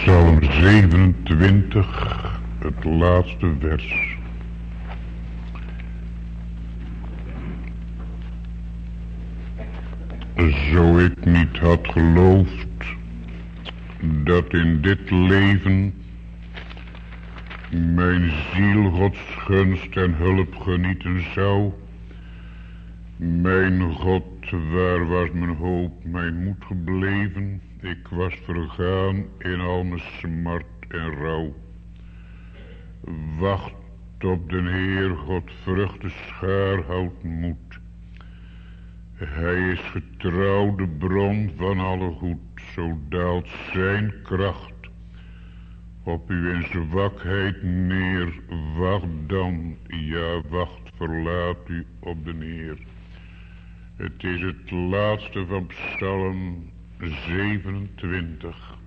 Psalm 27, het laatste vers. Zo ik niet had geloofd dat in dit leven mijn ziel Gods gunst en hulp genieten zou. Mijn God, waar was mijn hoop, mijn moed gebleven? Ik was vergaan in al mijn smart en rouw. Wacht op den Heer, God vruchte schaar houdt moed. Hij is getrouw de bron van alle goed, zo daalt zijn kracht op u in zwakheid neer. Wacht dan, ja wacht, verlaat u op den Heer. Het is het laatste van Psalm 27.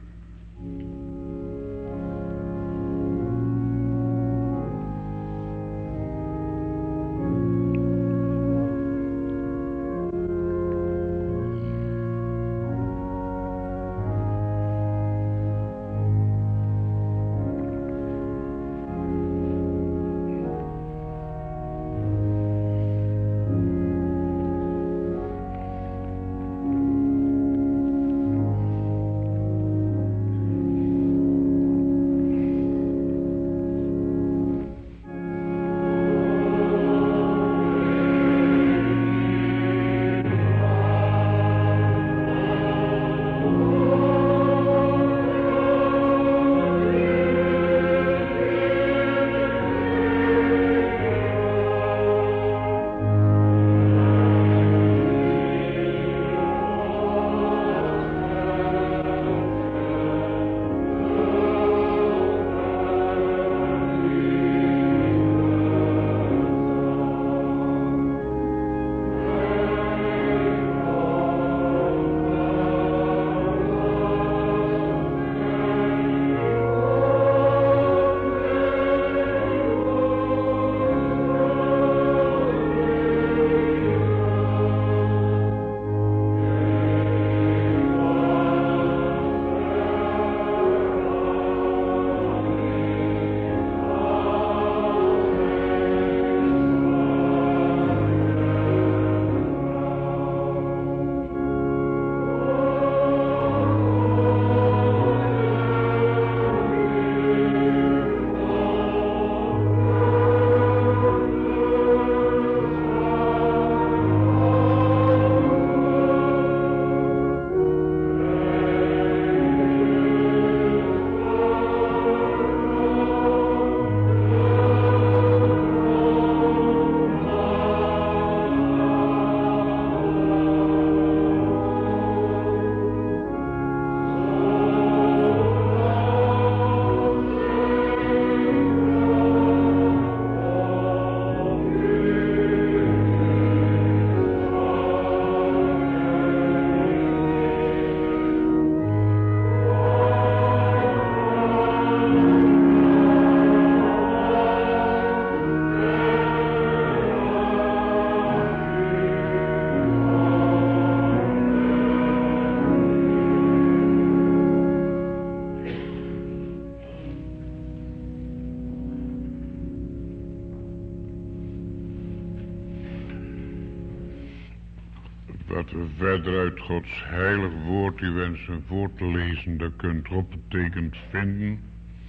Wat we verder uit Gods heilig woord u wensen voor te lezen, dat kunt u opgetekend vinden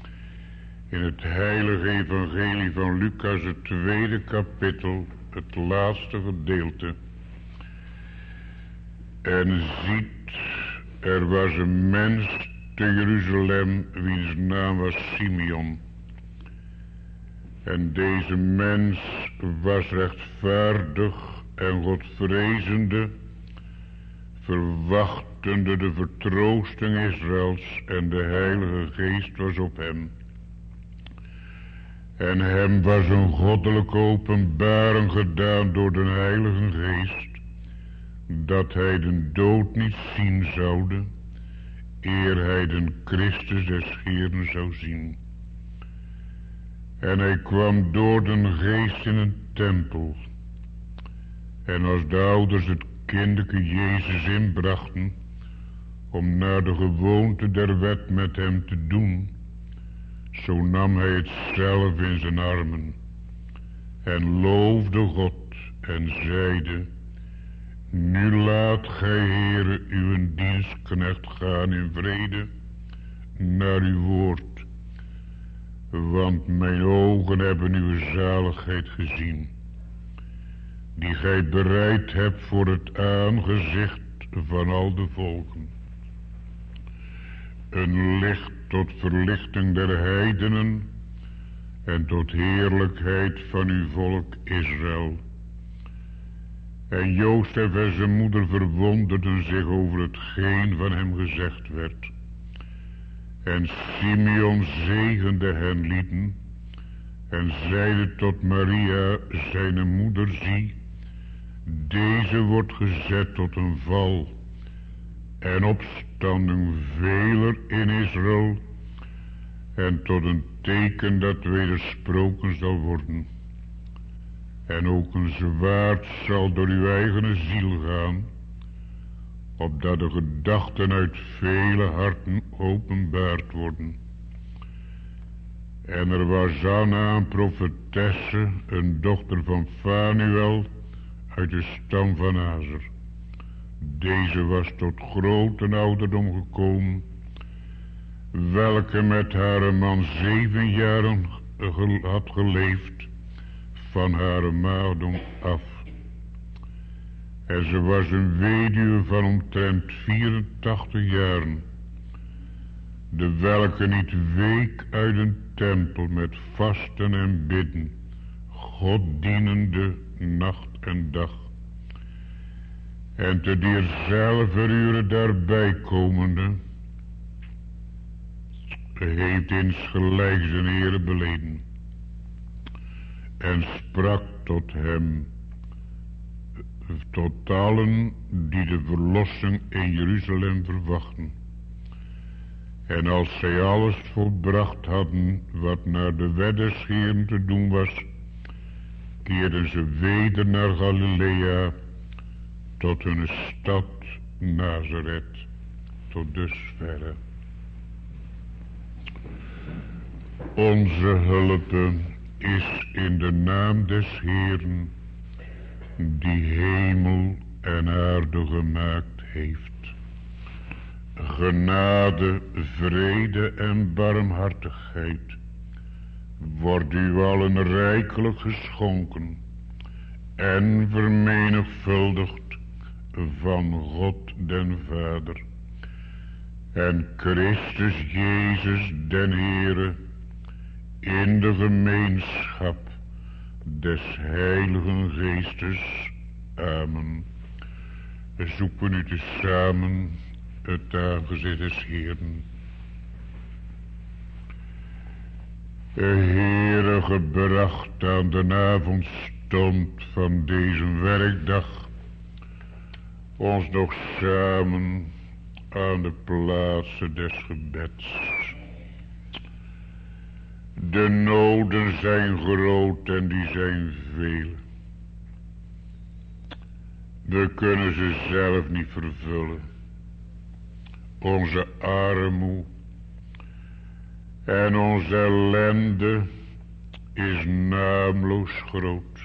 in het heilige evangelie van Lucas, het 2e kapitel, het laatste gedeelte. En ziet, er was een mens te Jeruzalem, wiens naam was Simeon. En deze mens was rechtvaardig en Godvrezende, verwachtende de vertroosting Israëls, en de Heilige Geest was op hem. En hem was een goddelijke openbaring gedaan door de Heilige Geest, dat hij de dood niet zien zoude, eer hij de Christus des Heeren zou zien. En hij kwam door de Geest in een tempel. En als de ouders het kinderke Jezus inbrachten, om naar de gewoonte der wet met hem te doen, zo nam hij het zelf in zijn armen en loofde God en zeide: nu laat gij, Heere, uw dienstknecht gaan in vrede naar uw woord, want mijn ogen hebben uw zaligheid gezien, die gij bereid hebt voor het aangezicht van al de volken. Een licht tot verlichting der heidenen en tot heerlijkheid van uw volk Israël. En Jozef en zijn moeder verwonderden zich over hetgeen van hem gezegd werd. En Simeon zegende hen lieden en zeide tot Maria, zijn moeder, zie, deze wordt gezet tot een val en opstanding veler in Israël en tot een teken dat wedersproken zal worden. En ook een zwaard zal door uw eigen ziel gaan, opdat de gedachten uit vele harten openbaard worden. En er was Anna, een profetesse, een dochter van Fanuel, uit de stam van Azer. Deze was tot grote ouderdom gekomen, welke met haar man 7 jaren had geleefd, van haar maagdom af. En ze was een weduwe van omtrent 84 jaren, de welke niet week uit een tempel met vasten en bidden, God dienende nacht en dag. En te dierzelfde uren daarbij komende, heeft insgelijks zijn Heere beleden en sprak tot hem, tot allen die de verlossing in Jeruzalem verwachten. En als zij alles volbracht hadden wat naar de wet des Heeren te doen was, keerden ze weder naar Galilea, tot hun stad Nazareth. Tot dusverre. Onze hulp is in de naam des Heeren, die hemel en aarde gemaakt heeft. Genade, vrede en barmhartigheid wordt u allen rijkelijk geschonken en vermenigvuldigd van God den Vader en Christus Jezus den Heere in de gemeenschap des Heiligen Geestes. Amen. Zoeken u tezamen het aangezicht des Heeren. Heere, gebracht aan de avondstond van deze werkdag, ons nog samen aan de plaatsen des gebeds. De noden zijn groot en die zijn veel. We kunnen ze zelf niet vervullen. Onze armoede en onze ellende is naamloos groot.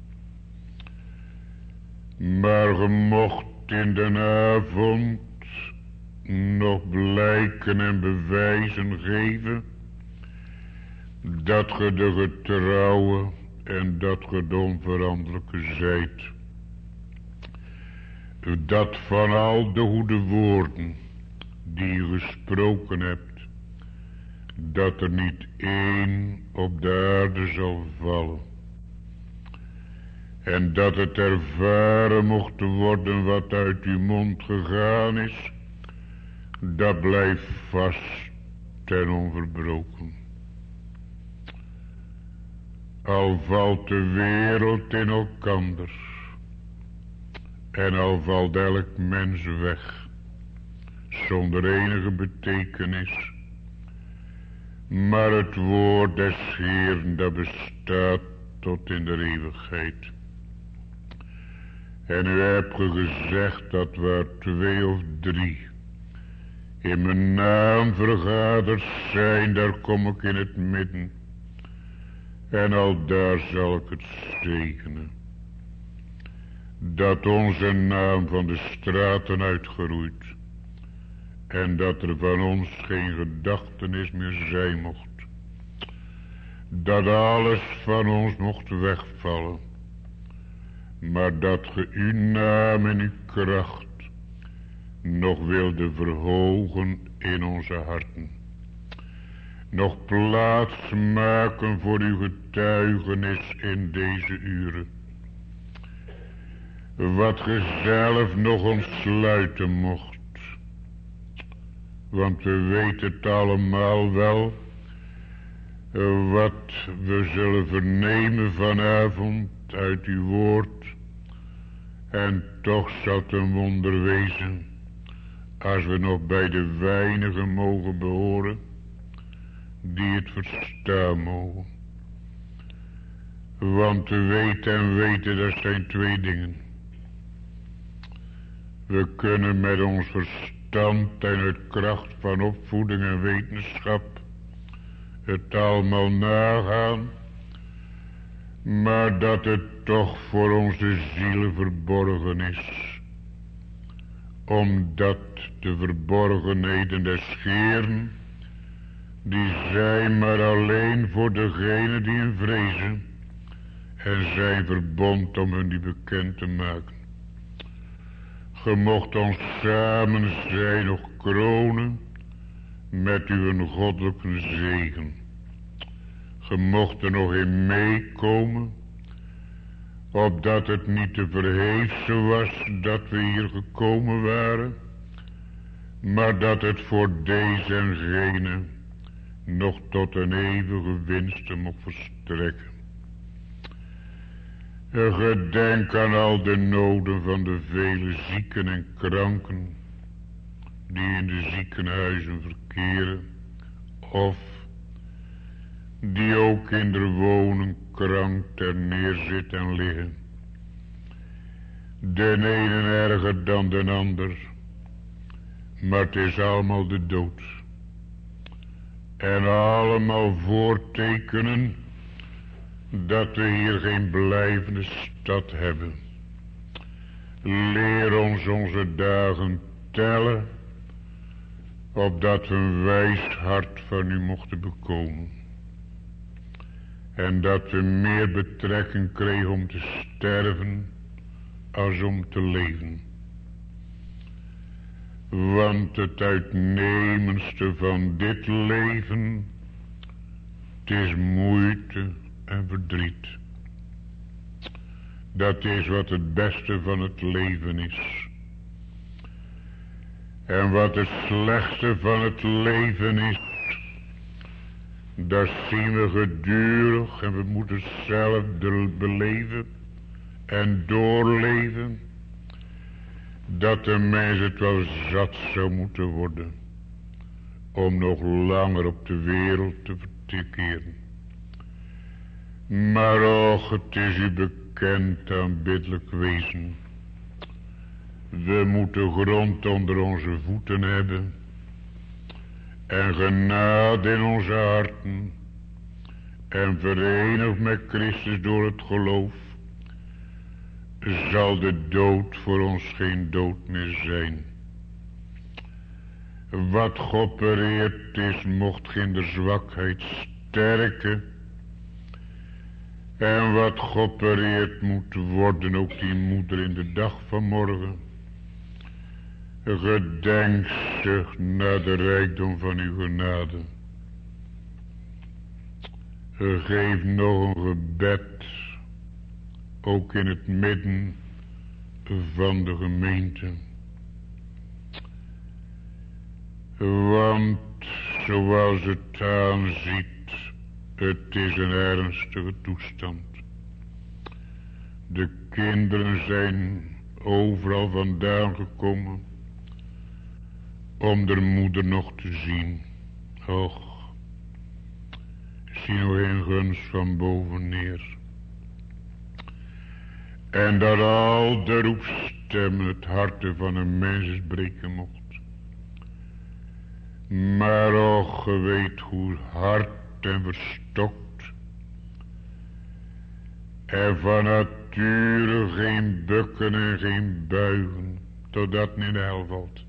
Maar ge mocht in de avond nog blijken en bewijzen geven dat ge de getrouwe en dat ge de onveranderlijke zijt. Dat van al de goede woorden die je gesproken hebt, dat er niet één op de aarde zal vallen. En dat het ervaren mocht worden wat uit uw mond gegaan is, dat blijft vast en onverbroken. Al valt de wereld in elkander en al valt elk mens weg, zonder enige betekenis, maar het woord des Heeren dat bestaat tot in de eeuwigheid. En u hebt gezegd dat waar 2 of 3 in mijn naam vergaderd zijn, daar kom ik in het midden. En al daar zal ik het zegenen. Dat onze naam van de straten uitgeroeid. En dat er van ons geen gedachtenis meer zijn mocht. Dat alles van ons mocht wegvallen. Maar dat ge uw naam en uw kracht nog wilde verhogen in onze harten. Nog plaats maken voor uw getuigenis in deze uren. Wat ge zelf nog ontsluiten mocht. Want we weten het allemaal wel. Wat we zullen vernemen vanavond uit uw woord. En toch zal het een wonder wezen. Als we nog bij de weinigen mogen behoren. Die het verstaan mogen. Want we weten dat zijn twee dingen. We kunnen met ons verstand en uit kracht van opvoeding en wetenschap het allemaal nagaan, maar dat het toch voor onze zielen verborgen is. Omdat de verborgenheden des Heeren, die zijn maar alleen voor degene die hem vrezen en zijn verbond om hun die bekend te maken. Ge mocht ons samen zijn nog kronen met uw goddelijke zegen. Ge mocht er nog in meekomen, opdat het niet te verheefse was dat we hier gekomen waren, maar dat het voor deze en gene nog tot een eeuwige winst mocht verstrekken. Gedenk aan al de noden van de vele zieken en kranken die in de ziekenhuizen verkeren, of die ook in de woning krank ter neerzitten en liggen. De ene erger dan de ander, maar het is allemaal de dood. En allemaal voortekenen dat we hier geen blijvende stad hebben. Leer ons onze dagen tellen, opdat we een wijs hart van u mochten bekomen. En dat we meer betrekking kregen om te sterven als om te leven. Want het uitnemendste van dit leven, het is moeite en verdriet. Dat is wat het beste van het leven is. En wat het slechtste van het leven is, dat zien we gedurig en we moeten zelf beleven en doorleven, dat de mens het wel zat zou moeten worden om nog langer op de wereld te verkeren. Maar och, het is u bekend, aanbiddelijk wezen. We moeten grond onder onze voeten hebben en genade in onze harten en verenigd met Christus door het geloof, zal de dood voor ons geen dood meer zijn. Wat geopereerd is, mocht geen de zwakheid sterken. En wat geopereerd moet worden, ook die moeder in de dag van morgen. Gedenkzig naar de rijkdom van uw genade. Geef nog een gebed, ook in het midden van de gemeente. Want zoals het aanziet, het is een ernstige toestand. De kinderen zijn overal vandaan gekomen om de moeder nog te zien. Och, zie nog een gunst van boven neer. En dat al de roepstemmen het harte van een mens breken mocht. Maar och, ge weet hoe hard en verstokt. En van nature geen bukken en geen buigen, totdat het in de hel valt.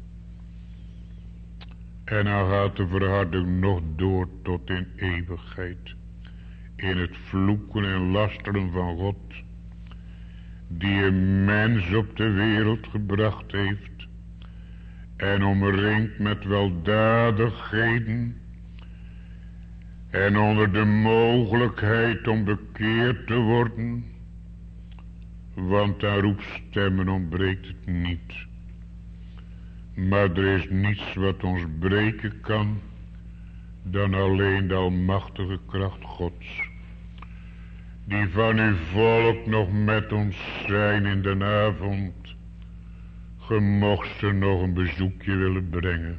En dan gaat de verharding nog door tot in eeuwigheid. In het vloeken en lasteren van God, die een mens op de wereld gebracht heeft. En omringd met weldadigheden. En onder de mogelijkheid om bekeerd te worden. Want aan roepstemmen ontbreekt het niet. Maar er is niets wat ons breken kan. Dan alleen de almachtige kracht Gods. Die van uw volk nog met ons zijn in de avond. Ge mocht ze nog een bezoekje willen brengen.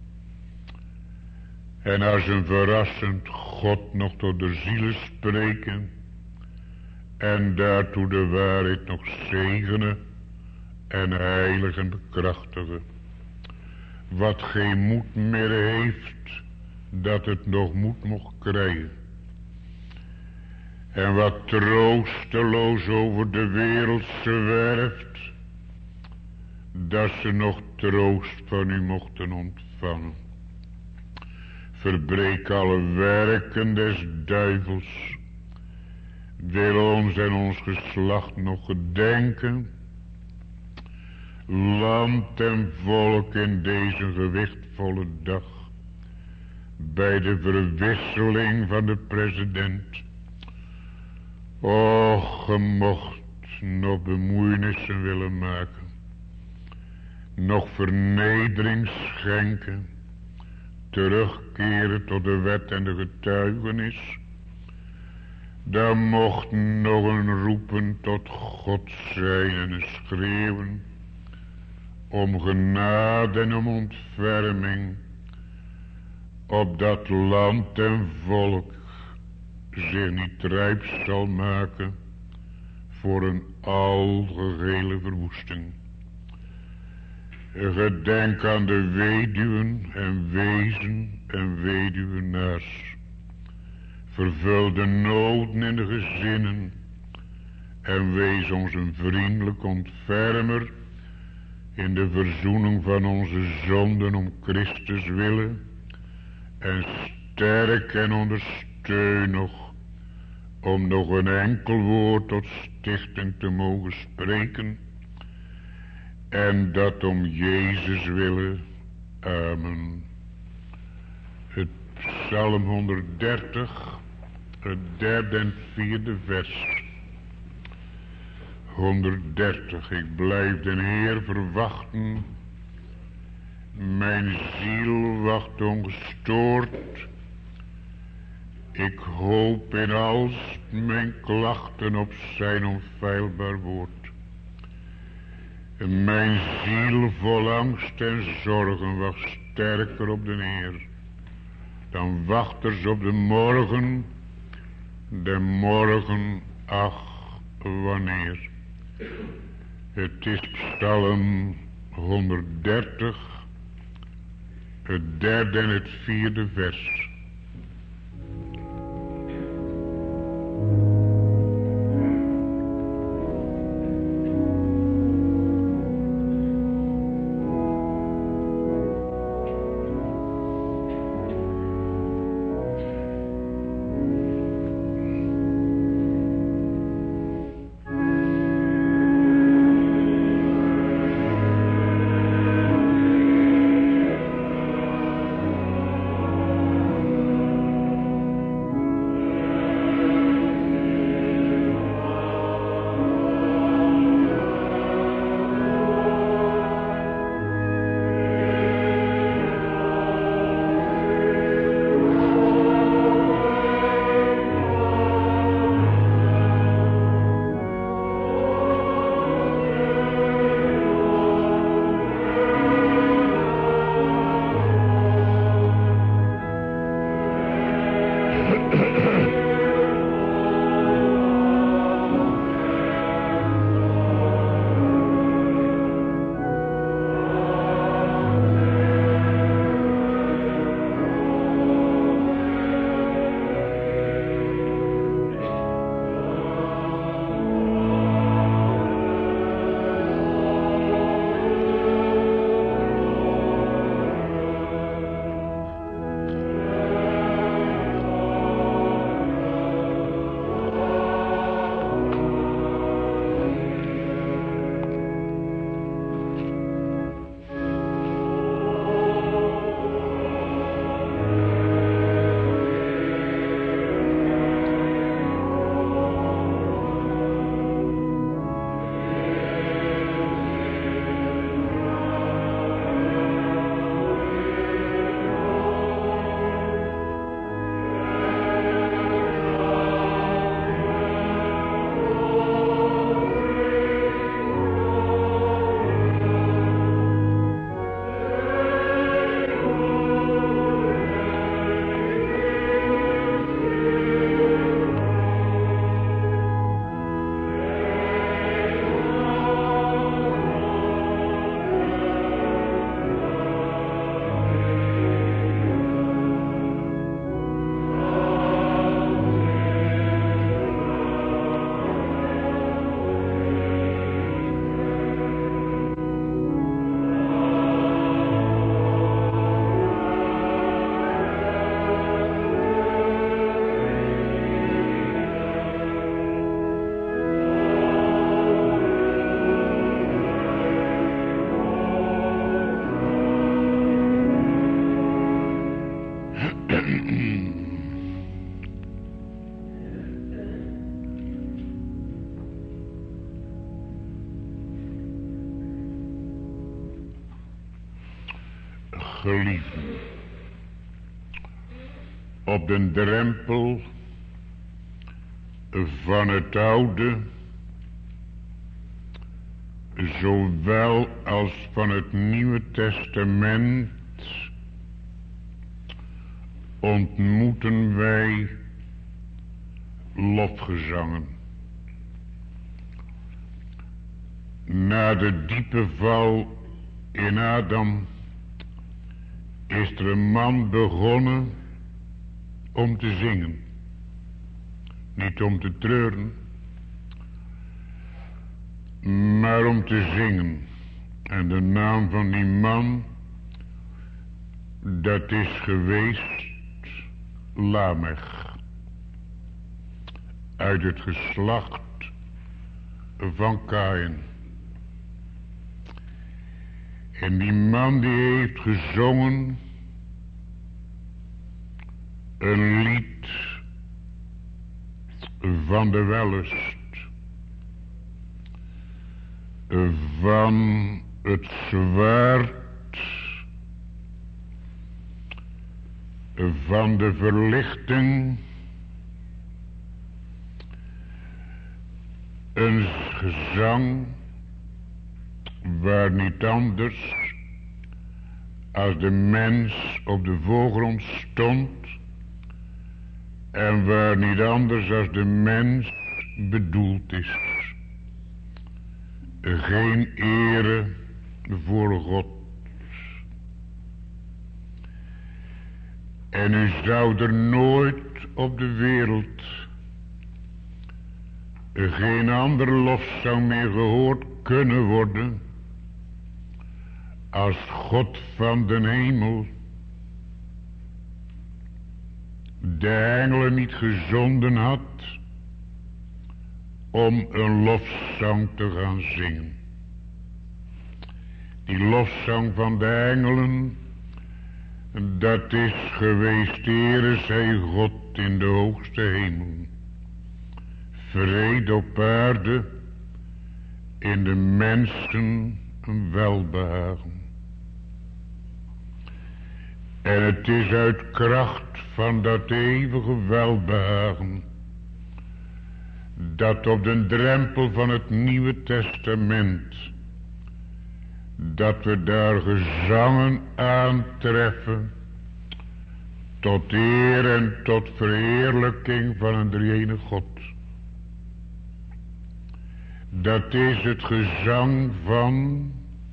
En als een verrassend God nog tot de zielen spreken. En daartoe de waarheid nog zegenen. En heiligen bekrachtigen. Wat geen moed meer heeft. Dat het nog moed mocht krijgen. En wat troosteloos over de wereld zwerft. Dat ze nog troost van u mochten ontvangen. Verbreek alle werken des duivels. Wil ons en ons geslacht nog gedenken. Land en volk in deze gewichtvolle dag. Bij de verwisseling van de president. Och, ge mocht nog bemoeienissen willen maken. Nog vernedering schenken. Terugkeren tot de wet en de getuigenis. Dan mocht nog een roepen tot God zijn en een schreeuwen. Om genade en om ontferming. Opdat land en volk zich niet rijp zal maken voor een algehele verwoesting. Gedenk aan de weduwen en wezen en weduwenaars. Vervul de noden in de gezinnen en wees ons een vriendelijk ontfermer in de verzoening van onze zonden om Christus willen. En sterk en ondersteun nog om nog een enkel woord tot stichting te mogen spreken. En dat om Jezus willen. Amen. Het Psalm 130, het derde en vierde vers. 130. Ik blijf den Heer verwachten. Mijn ziel wacht ongestoord. Ik hoop in als mijn klachten op zijn onfeilbaar woord. Mijn ziel vol angst en zorgen wacht sterker op de Heer. Dan wachters op de morgen, ach, wanneer. Het is Psalm 130, het derde en het vierde vers. Geliefden, op den drempel van het oude, zowel als van het Nieuwe Testament, ontmoeten wij lofgezangen. Na de diepe val in Adam is er een man begonnen om te zingen. Niet om te treuren, maar om te zingen. En de naam van die man, dat is geweest Lamech. Uit het geslacht van Kaïn. En die man die heeft gezongen een lied van de wellust, van het zwaard, van de verlichting, een gezang waar niet anders als de mens op de voorgrond stond en waar niet anders als de mens bedoeld is. Geen ere voor God. En u zou er nooit op de wereld geen ander lofzang meer gehoord kunnen worden als God van den hemel de engelen niet gezonden had om een lofzang te gaan zingen. Die lofzang van de engelen, dat is geweest, Heere zij God in de hoogste hemel. Vrede op aarde, in de mensen een welbehagen. En het is uit kracht van dat eeuwige welbehagen, dat op den drempel van het Nieuwe Testament, dat we daar gezangen aantreffen, tot eer en tot verheerlijking van een drie-ene God. Dat is het gezang van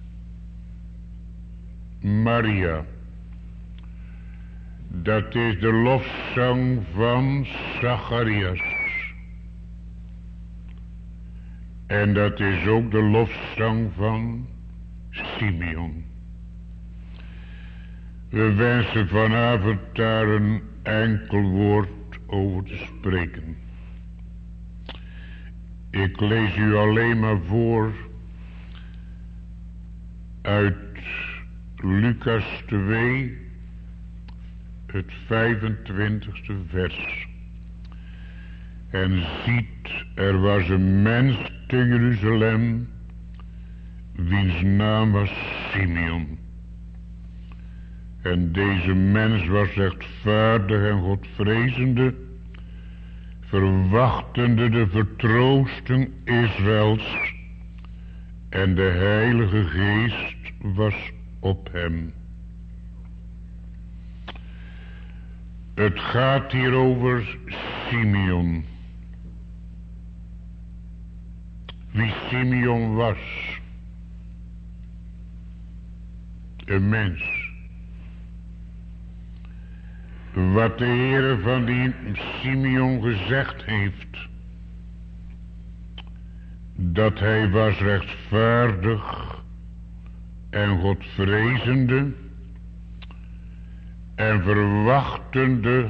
Maria. Dat is de lofzang van Zacharias. En dat is ook de lofzang van Simeon. We wensen vanavond daar een enkel woord over te spreken. Ik lees u alleen maar voor uit Lucas 2, het 25e vers. En ziet, er was een mens te Jeruzalem, wiens naam was Simeon. En deze mens was rechtvaardig en godvrezende, verwachtende de vertroosting Israëls, en de Heilige Geest was op hem. Het gaat hier over Simeon. Wie Simeon was. Een mens. Wat de Heere van die Simeon gezegd heeft. Dat hij was rechtvaardig en godvrezende en verwachtende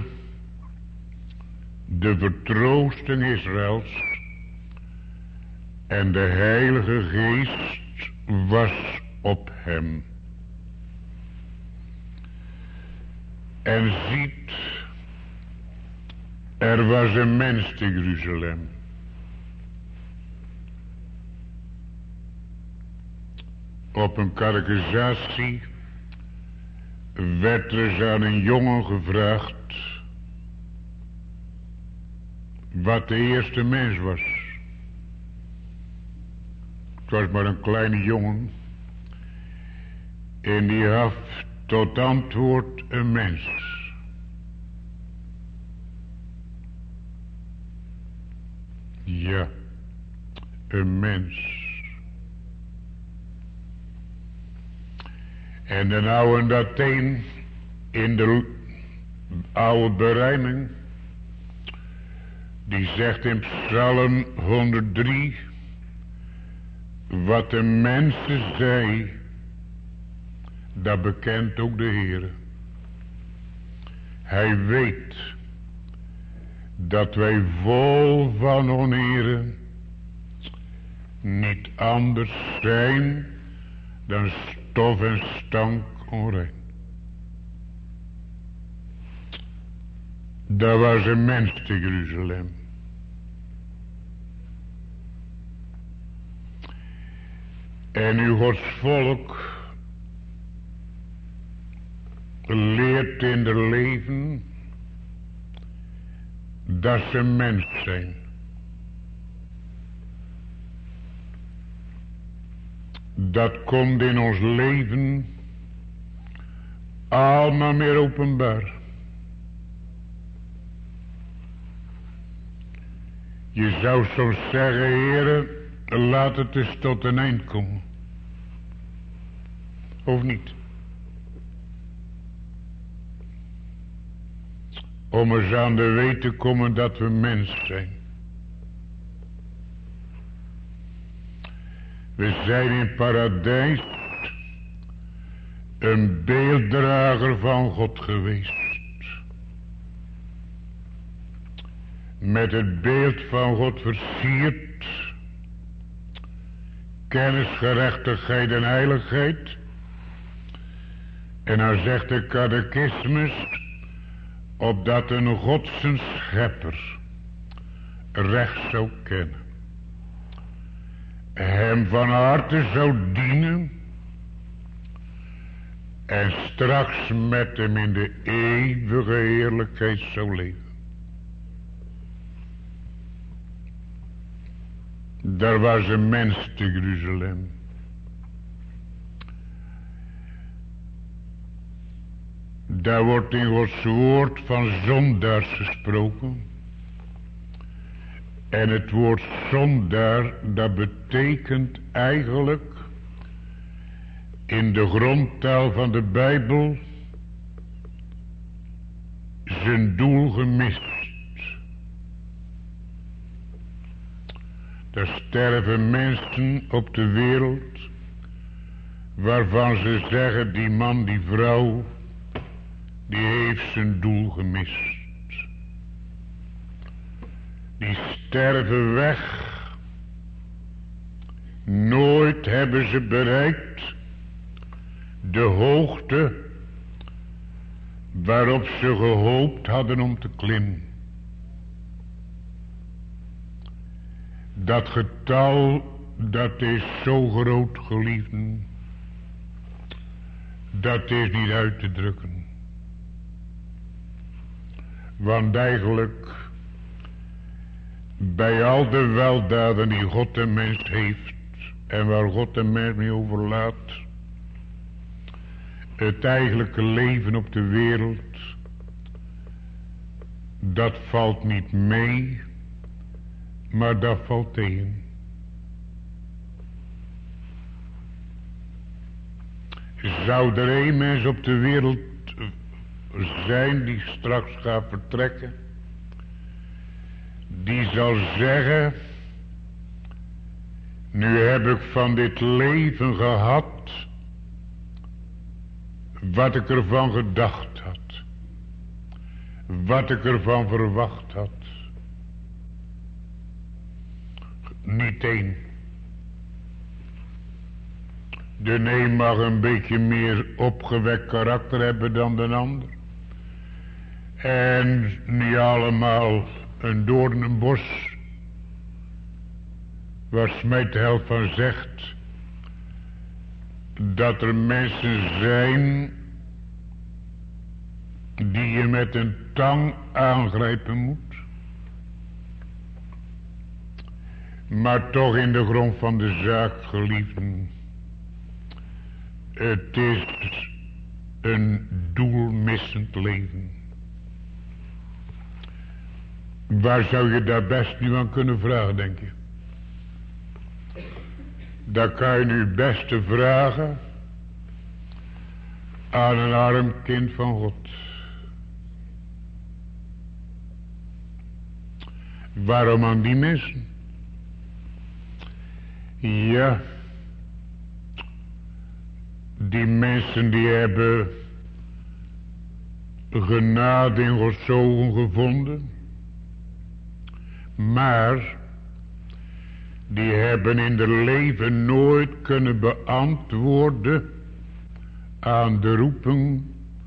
de vertroosting Israëls, en de Heilige Geest was op hem. En ziet, er was een mens te Jeruzalem. Op een catechisatie werd er eens aan een jongen gevraagd wat de eerste mens was. Het was maar een kleine jongen en die gaf tot antwoord een mens. Ja, een mens. En de oude Atheen in de oude berijming, die zegt in Psalm 103, wat de mensen zei, dat bekent ook de Heere. Hij weet dat wij vol van oneren niet anders zijn dan stof en stank onrein. Daar was een mens te Jeruzalem. En uw Gods volk leert in de leven dat ze mens zijn. Dat komt in ons leven allemaal meer openbaar. Je zou soms zeggen, Heere, laat het eens tot een eind komen. Of niet? Om eens aan de weet te komen dat we mens zijn. We zijn in paradijs een beelddrager van God geweest. Met het beeld van God versierd. Kennis, gerechtigheid en heiligheid. En dan zegt de catechismus, opdat een God zijn schepper recht zou kennen. Hem van harte zou dienen. En straks met hem in de eeuwige heerlijkheid zou leven. Daar was een mens te Jeruzalem. Daar wordt in Gods woord van zondaars gesproken. En het woord zondaar, dat betekent eigenlijk in de grondtaal van de Bijbel zijn doel gemist. Er sterven mensen op de wereld waarvan ze zeggen, die man, die vrouw, die heeft zijn doel gemist. Die sterven weg. Nooit hebben ze bereikt de hoogte waarop ze gehoopt hadden om te klimmen. Dat getal, dat is zo groot, geliefden, dat is niet uit te drukken. Want eigenlijk, bij al de weldaden die God de mens heeft, en waar God de mens mee overlaat, het eigenlijke leven op de wereld, dat valt niet mee, maar dat valt tegen. Zou er één mens op de wereld zijn die straks gaat vertrekken, die zal zeggen, nu heb ik van dit leven gehad wat ik ervan gedacht had, wat ik ervan verwacht had. Niet één. De een mag een beetje meer opgewekt karakter hebben dan de ander. En niet allemaal een doornenbos waar Smit de helft van zegt dat er mensen zijn je met een tang aangrijpen moet. Maar toch in de grond van de zaak, geliefden. Het is een doelmissend leven. Waar zou je daar best nu aan kunnen vragen, denk je? Dat kan je nu het beste vragen aan een arm kind van God. Waarom aan die mensen? Ja, die mensen die hebben genade in Gods ogen gevonden. Maar die hebben in hun leven nooit kunnen beantwoorden aan de roeping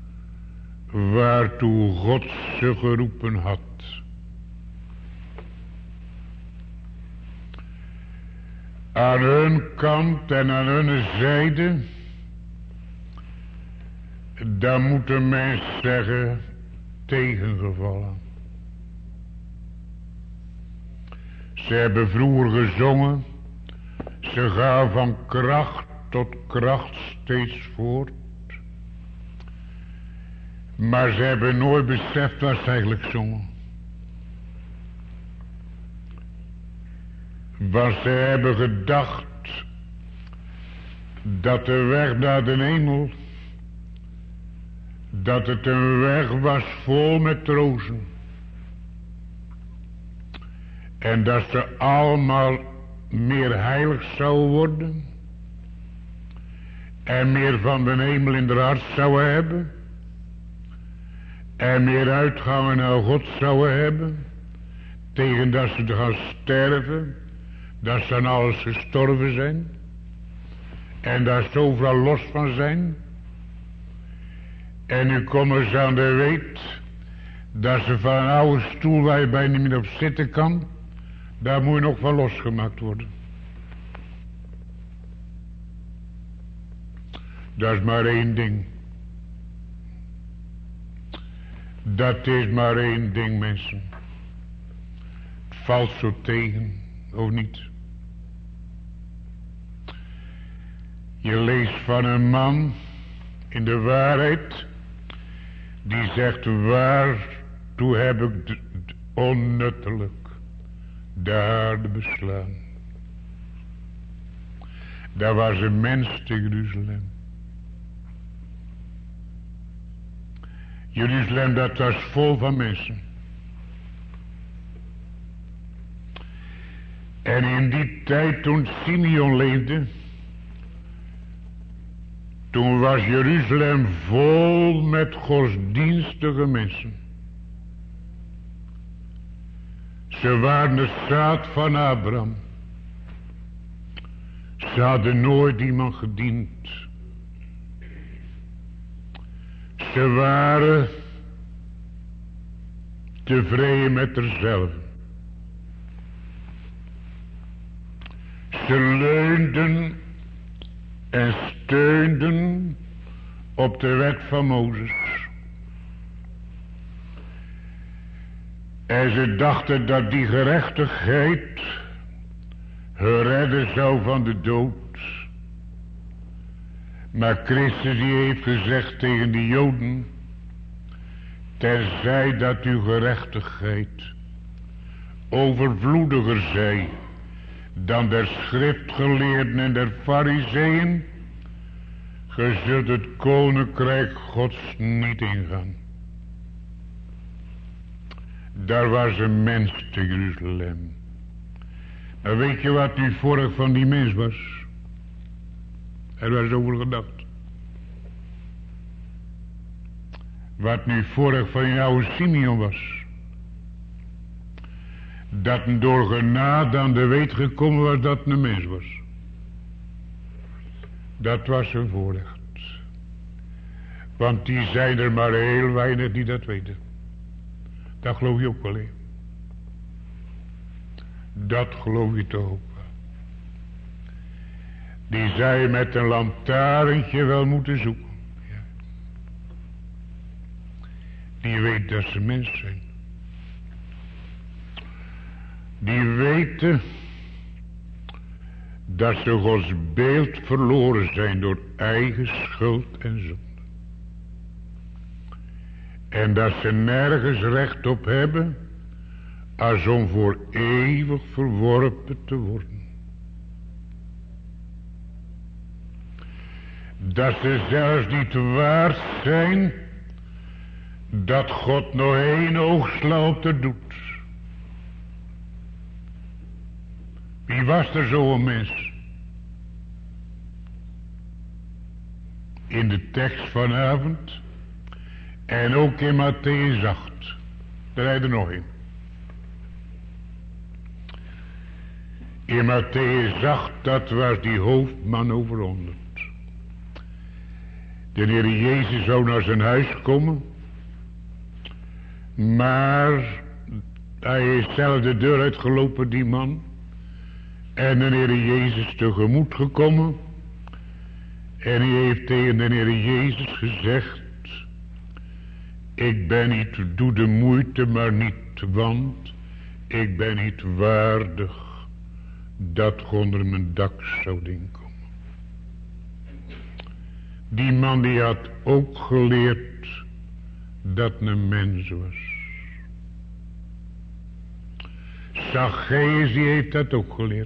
waartoe God ze geroepen had. Aan hun kant en aan hun zijde, daar moet een mens zeggen, tegengevallen. Ze hebben vroeger gezongen, ze gaan van kracht tot kracht steeds voort. Maar ze hebben nooit beseft wat ze eigenlijk zongen. Want ze hebben gedacht dat de weg naar de hemel, dat het een weg was vol met rozen. En dat ze allemaal meer heilig zouden worden. En meer van de hemel in de hart zouden hebben. En meer uitgangen naar God zouden hebben. Tegen dat ze gaan sterven. Dat ze aan alles gestorven zijn. En daar ze overal los van zijn. En nu komen ze aan de weet. Dat ze van een oude stoel waar je bijna niet meer op zitten kan. Daar moet je nog van losgemaakt worden. Dat is maar één ding. Dat is maar één ding, mensen. Het valt zo tegen, of niet? Je leest van een man in de waarheid. Die zegt, waartoe heb ik onnuttelijk de aarde beslaan. Daar was een mens te Jeruzalem. Jeruzalem, dat was vol van mensen. En in die tijd toen Simeon leefde, toen was Jeruzalem vol met godsdienstige mensen. Ze waren het zaad van Abraham. Ze hadden nooit iemand gediend. Ze waren tevreden met zichzelf. Ze leunden en steunden op de wet van Mozes. En ze dachten dat die gerechtigheid hun redden zou van de dood. Maar Christus die heeft gezegd tegen de Joden, terzij dat uw gerechtigheid overvloediger zij dan der schriftgeleerden en der farizeeën, ge zult het koninkrijk Gods niet ingaan. Daar was een mens te Jeruzalem. Maar weet je wat nu vorig van die mens was? Er was over gedacht. Wat nu vorig van die oude Simeon was. Dat een door genade aan de weet gekomen was dat een mens was. Dat was een voorrecht. Want die zijn er maar heel weinig die dat weten. Dat geloof je ook wel in. Dat geloof je toch ook wel. Die zou je met een lantaarntje wel moeten zoeken. Ja. Die weet dat ze mens zijn. Die weten dat ze Gods beeld verloren zijn door eigen schuld en zonde. En dat ze nergens recht op hebben als om voor eeuwig verworpen te worden. Dat ze zelfs niet waard zijn dat God nog één oogslauter doet. Wie was er zo'n mens? In de tekst vanavond en ook in Mattheüs 8. Daar rijdt er nog in. In Mattheüs 8, dat was die hoofdman over 100. De Heer Jezus zou naar zijn huis komen. Maar hij is zelf de deur uitgelopen, die man. En de Heer Jezus tegemoet gekomen. En hij heeft tegen de Heer Jezus gezegd: ik ben niet, doe de moeite maar niet, want ik ben niet waardig dat ge onder mijn dak zou inkomen. Die man die had ook geleerd dat een mens was. Zacchaeus die heeft dat ook geleerd.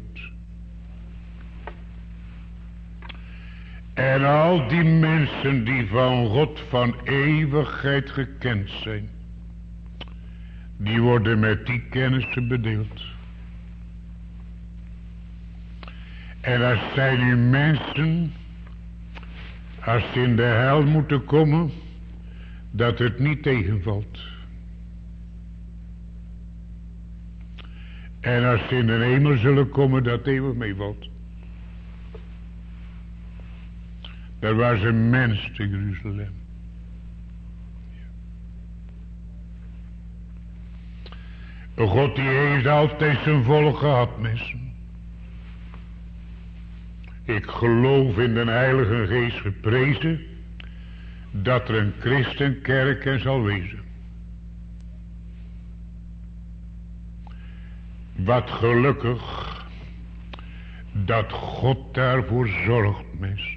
En al die mensen die van God van eeuwigheid gekend zijn, die worden met die kennissen bedeeld. En als zijn nu mensen, als ze in de hel moeten komen, dat het niet tegenvalt. En als ze in de hemel zullen komen, dat het eeuwig meevalt. Er was een mens te Jeruzalem. God die heeft altijd zijn volk gehad, mensen. Ik geloof in de Heilige Geest geprezen dat er een christenkerk er zal wezen. Wat gelukkig dat God daarvoor zorgt, mensen.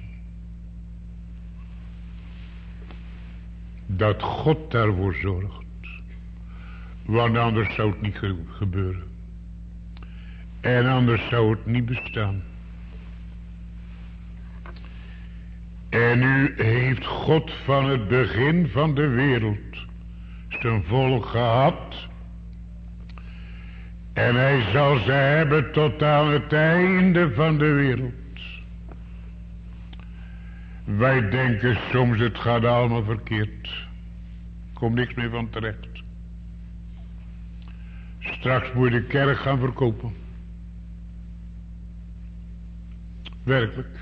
Dat God daarvoor zorgt. Want anders zou het niet gebeuren. En anders zou het niet bestaan. En nu heeft God van het begin van de wereld zijn volk gehad. En hij zal ze hebben tot aan het einde van de wereld. Wij denken soms het gaat allemaal verkeerd. Komt niks meer van terecht. Straks moet je de kerk gaan verkopen. Werkelijk.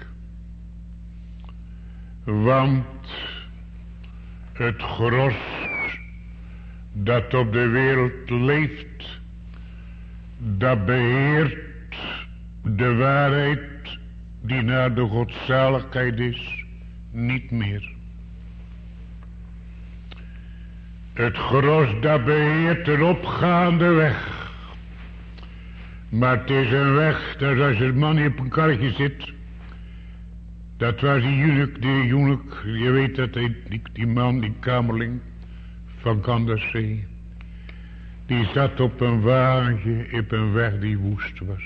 Want het gros dat op de wereld leeft, dat beheert de waarheid die naar de godzaligheid is, niet meer. Het gros dat beheert een opgaande weg. Maar het is een weg dat als het man op een karretje zit. Dat was die Junuk, je weet dat die man, die kamerling van Kandassee. Die zat op een wagentje op een weg die woest was.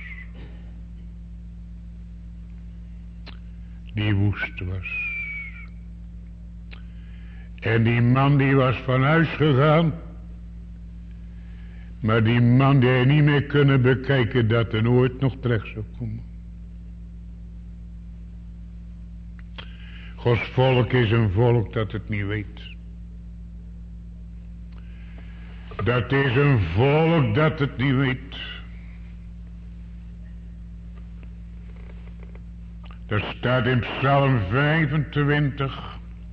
Die woest was. En die man die was van huis gegaan. Maar die man die had niet meer kunnen bekijken dat er nooit nog terecht zou komen. Gods volk is een volk dat het niet weet. Dat is een volk dat het niet weet. Er staat in Psalm 25.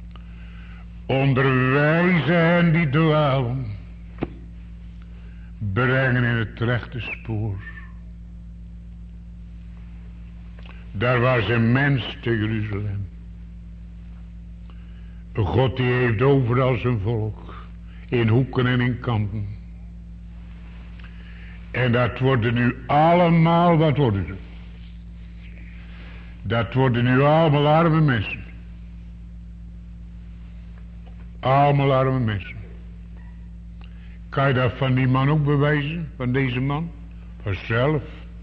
Onderwijzen hen die dwalen. Brengen in het rechte spoor. Daar was een mens te Jeruzalem. God die heeft overal zijn volk. In hoeken en in kanten. En dat worden nu allemaal, wat worden ze? Dat worden nu allemaal arme mensen. Allemaal arme mensen. Kan je dat van die man ook bewijzen? Van deze man? Vanzelf.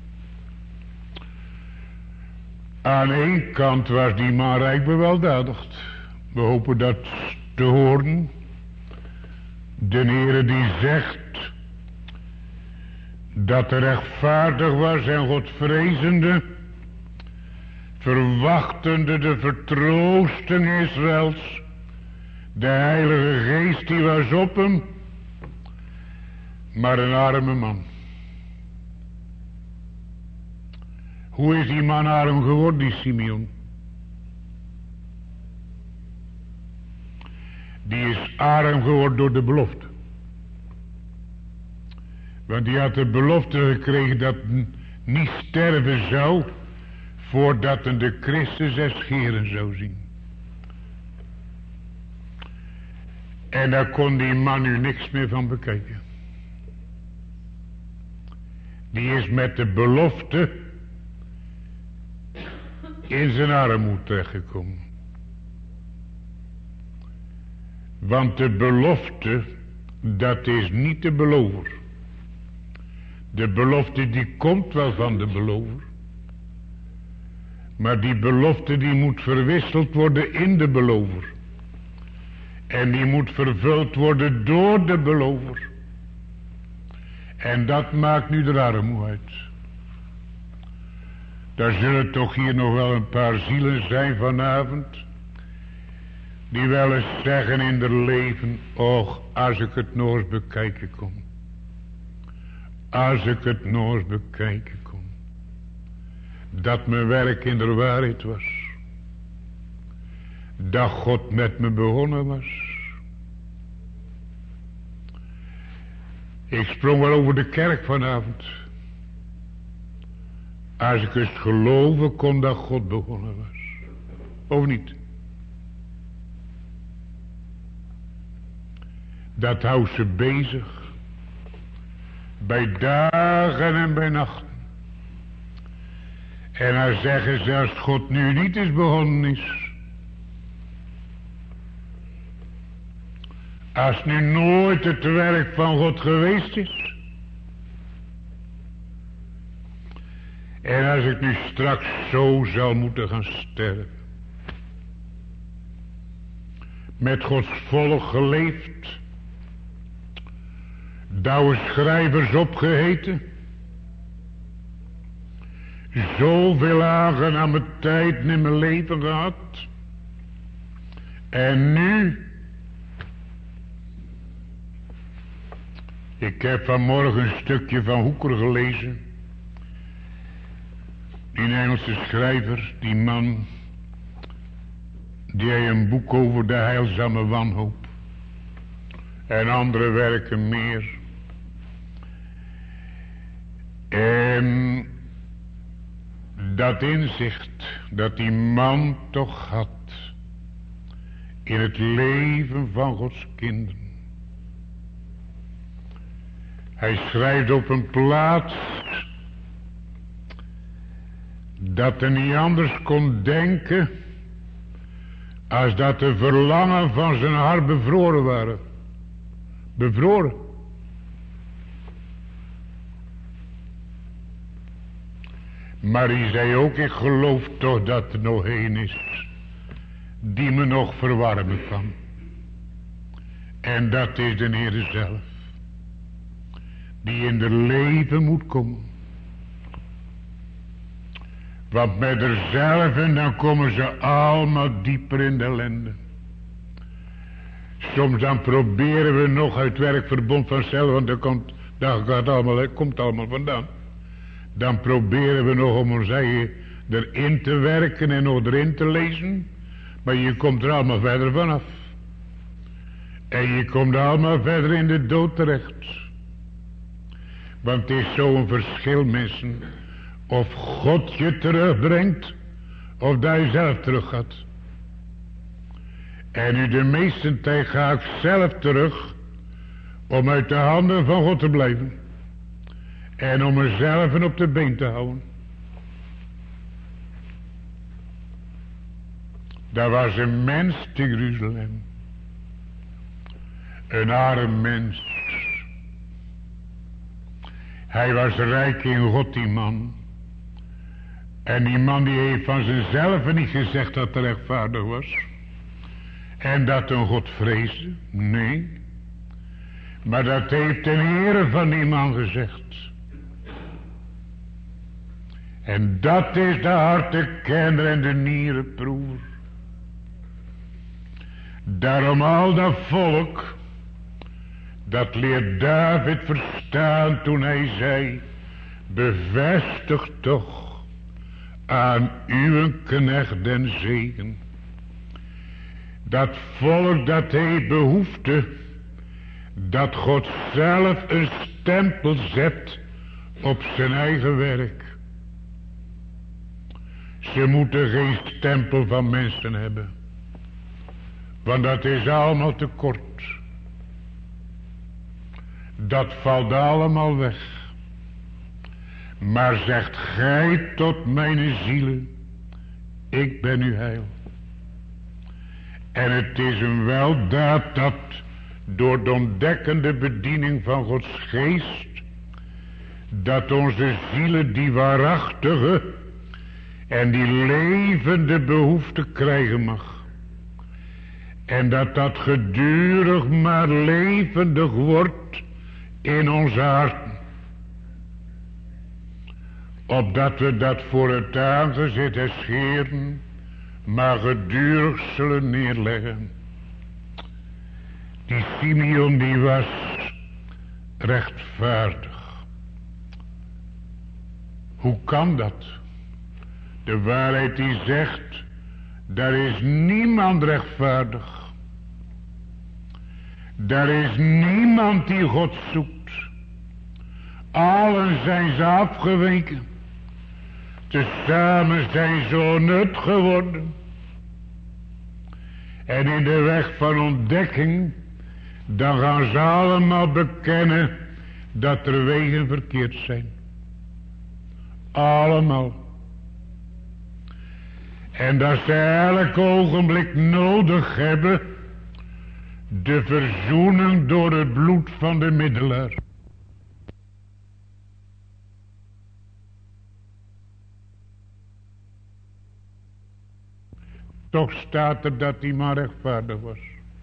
Aan één kant was die man rijk beweldadigd. We hopen dat te horen. De Heere die zegt dat er rechtvaardig was en Godvrezende, verwachtende de vertroosting Israëls. De Heilige Geest die was op hem, maar een arme man. Hoe is die man arm geworden, die Simeon? Die is arm geworden door de belofte. Want die had de belofte gekregen dat niet sterven zou, voordat hij de Christus des Heeren zou zien. En daar kon die man nu niks meer van bekijken. Die is met de belofte in zijn armoede terechtgekomen. Want de belofte, dat is niet de belover. De belofte die komt wel van de belover. Maar die belofte die moet verwisseld worden in de belover. En die moet vervuld worden door de belover. En dat maakt nu de armoede uit. Daar zullen toch hier nog wel een paar zielen zijn vanavond, die wel eens zeggen in hun leven: och, als ik het nog eens bekijken kon. Als ik het nog eens bekijken kon. Dat mijn werk in de waarheid was. Dat God met me begonnen was. Ik sprong wel over de kerk vanavond. Als ik eens geloven kon dat God begonnen was. Of niet? Dat houdt ze bezig. Bij dagen en bij nachten. En dan zeggen ze, als God nu niet is begonnen is. Als nu nooit het werk van God geweest is. En als ik nu straks zo zal moeten gaan sterven. Met Gods volk geleefd. Douwe schrijvers opgeheten. Zoveel aangename tijd in mijn leven gehad. En nu. Ik heb vanmorgen een stukje van Hoeker gelezen. Die Engelse schrijver, die man. Die heeft een boek over de heilzame wanhoop. En andere werken meer. En dat inzicht dat die man toch had in het leven van Gods kinderen. Hij schrijft op een plaats dat hij niet anders kon denken als dat de verlangen van zijn hart bevroren waren. Bevroren. Maar hij zei ook, ik geloof toch dat er nog één is die me nog verwarmen kan. En dat is de Heer zelf. Die in de leven moet komen. Want met haarzelf dan komen ze allemaal dieper in de ellende. Soms dan proberen we nog uit werkverbond vanzelf, want dat komt allemaal vandaan. Dan proberen we nog om ons eigen erin te werken en nog erin te lezen. Maar je komt er allemaal verder vanaf. En je komt allemaal verder in de dood terecht. Want het is zo'n verschil, mensen. Of God je terugbrengt, of dat je zelf terug gaat. En nu de meeste tijd ga ik zelf terug, om uit de handen van God te blijven. En om mezelf op de been te houden. Daar was een mens te Jeruzalem. Een arm mens. Hij was rijk in God, die man. En die man die heeft van zichzelf niet gezegd dat hij rechtvaardig was. En dat een God vreesde. Nee. Maar dat heeft de Heere van die man gezegd. En dat is de hartenkenner en de nierenproever. Daarom al dat volk, dat leert David verstaan toen hij zei, bevestig toch aan uw knecht den zegen. Dat volk dat heeft behoefte, dat God zelf een stempel zet op zijn eigen werk. Ze moeten geen stempel van mensen hebben. Want dat is allemaal te kort. Dat valt allemaal weg. Maar zegt gij tot mijn zielen, ik ben uw heil. En het is een weldaad dat door de ontdekkende bediening van Gods geest, dat onze zielen die waarachtige en die levende behoefte krijgen mag. En dat dat gedurig maar levendig wordt in onze harten. Opdat we dat voor het aangezicht des Heeren maar gedurig zullen neerleggen. Die Simeon die was rechtvaardig. Hoe kan dat? De waarheid die zegt, daar is niemand rechtvaardig. Daar is niemand die God zoekt. Allen zijn ze afgeweken. Tezamen zijn ze onnut geworden. En in de weg van ontdekking, dan gaan ze allemaal bekennen dat er wegen verkeerd zijn. Allemaal. En dat ze elk ogenblik nodig hebben de verzoening door het bloed van de middelaar. Toch staat er dat die man rechtvaardig was.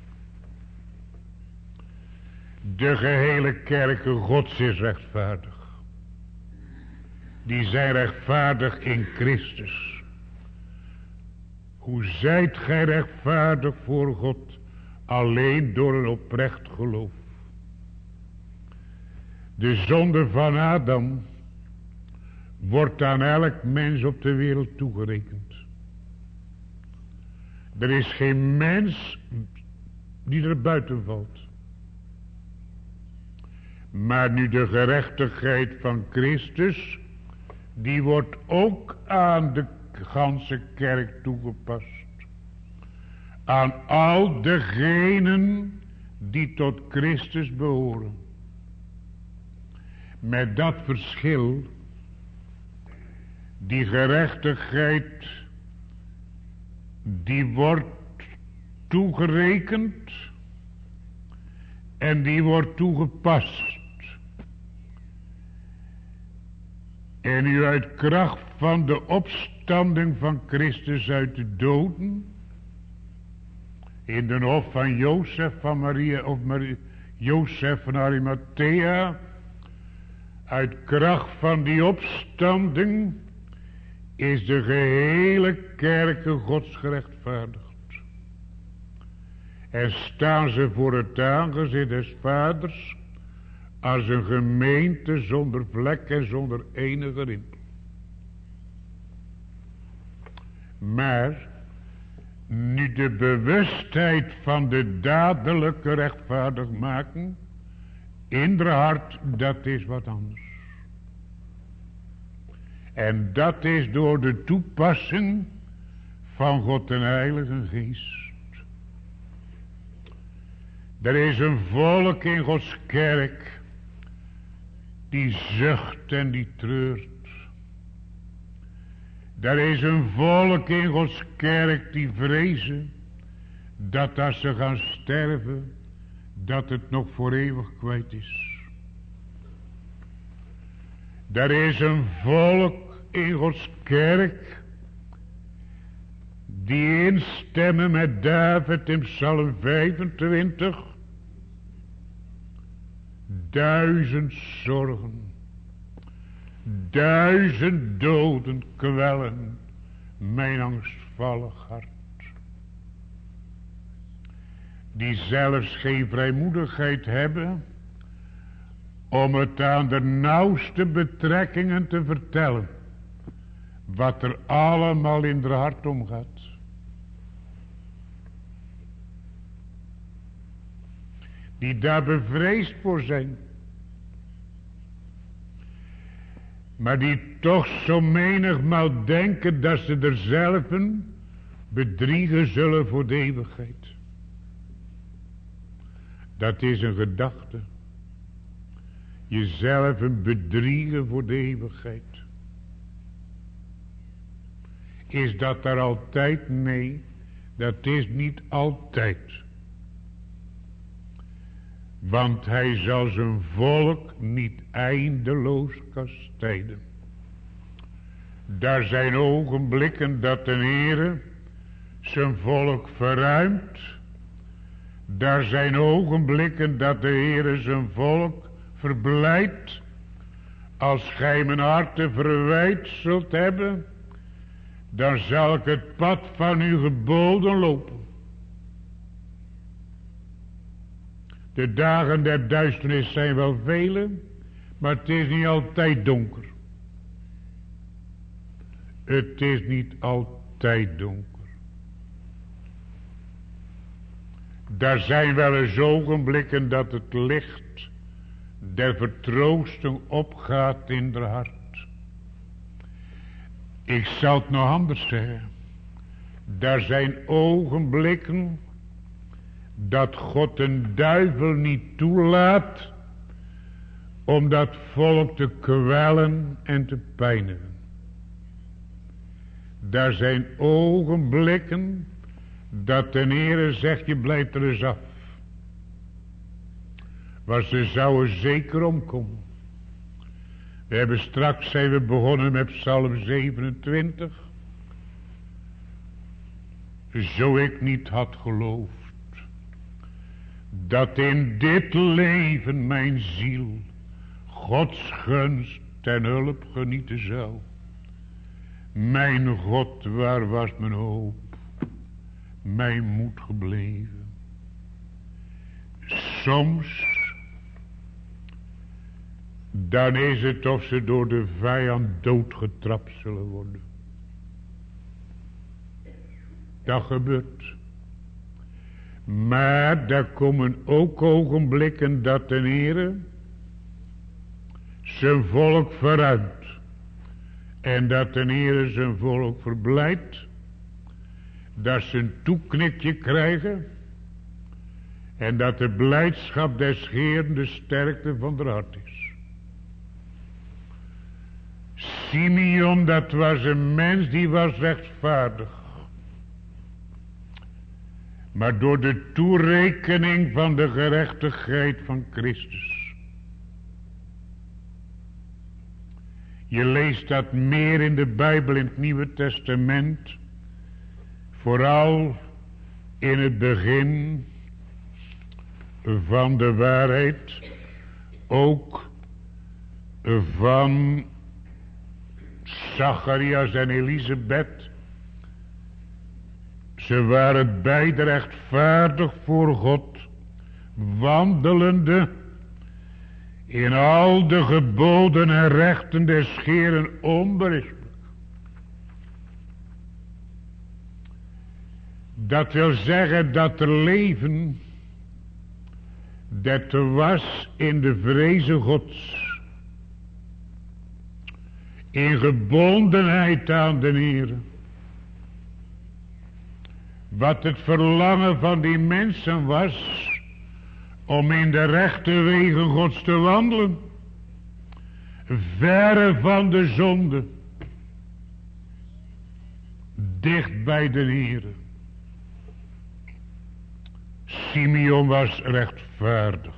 De gehele kerke Gods is rechtvaardig. Die zijn rechtvaardig in Christus. Hoe zijt gij rechtvaardig voor God? Alleen door een oprecht geloof. De zonde van Adam wordt aan elk mens op de wereld toegerekend. Er is geen mens die er buiten valt. Maar nu de gerechtigheid van Christus, die wordt ook aan de ganse kerk toegepast. Aan al degenen die tot Christus behoren. Met dat verschil, die gerechtigheid, die wordt toegerekend en die wordt toegepast. En u uit kracht van de opstanding van Christus uit de doden, in de hof van Jozef van Maria, of Jozef van Arimathea, uit kracht van die opstanding is de gehele kerke Gods gerechtvaardigd. En staan ze voor het aangezicht des Vaders als een gemeente zonder vlek en zonder enige rimpel. Maar nu de bewustheid van de dadelijke rechtvaardigmaking in het hart, dat is wat anders. En dat is door de toepassing van God en Heilige Geest. Er is een volk in Gods kerk die zucht en die treurt. Er is een volk in Gods kerk die vrezen dat als ze gaan sterven, dat het nog voor eeuwig kwijt is. Er is een volk in Gods kerk die instemmen met David in Psalm 25. 1000 zorgen, 1000 doden kwellen mijn angstvallig hart. Die zelfs geen vrijmoedigheid hebben om het aan de nauwste betrekkingen te vertellen, wat er allemaal in haar hart omgaat. Die daar bevreesd voor zijn, maar die toch zo menigmaal denken dat ze er zelfen bedriegen zullen voor de eeuwigheid. Dat is een gedachte. Jezelf een bedriegen voor de eeuwigheid. Is dat er altijd? Nee, dat is niet altijd. Want hij zal zijn volk niet eindeloos kastijden. Daar zijn ogenblikken dat de Heere zijn volk verruimt. Daar zijn ogenblikken dat de Heere zijn volk verblijdt. Als gij mijn harte verwijt zult hebben, dan zal ik het pad van uw geboden lopen. De dagen der duisternis zijn wel vele, maar het is niet altijd donker. Het is niet altijd donker. Daar zijn wel eens ogenblikken dat het licht der vertroosting opgaat in de hart. Ik zal het nog anders zeggen. Daar zijn ogenblikken dat God een duivel niet toelaat om dat volk te kwellen en te pijnigen. Daar zijn ogenblikken dat de Heere zegt, je blijft er eens af. Want ze zouden zeker omkomen. We hebben straks zijn we begonnen met Psalm 27. Zo ik niet had geloofd dat in dit leven mijn ziel Gods gunst ten hulp genieten zou. Mijn God, waar was mijn hoop, mijn moed gebleven? Soms, dan is het of ze door de vijand doodgetrapt zullen worden. Dat gebeurt. Maar daar komen ook ogenblikken dat de Heere zijn volk verruimt. En dat de Heere zijn volk verblijdt. Dat ze een toeknikje krijgen. En dat de blijdschap des Heeren de sterkte van haar hart is. Simeon, dat was een mens die was rechtvaardig. Maar door de toerekening van de gerechtigheid van Christus. Je leest dat meer in de Bijbel in het Nieuwe Testament. Vooral in het begin van de waarheid. Ook van Zacharias en Elisabeth. Ze waren beide rechtvaardig voor God, wandelende in al de geboden en rechten des Heeren onberispelijk. Dat wil zeggen dat er leven, dat er was in de vrezen Gods, in gebondenheid aan de Heer. Wat het verlangen van die mensen was, om in de rechte wegen Gods te wandelen, verre van de zonde, dicht bij de Heere. Simeon was rechtvaardig.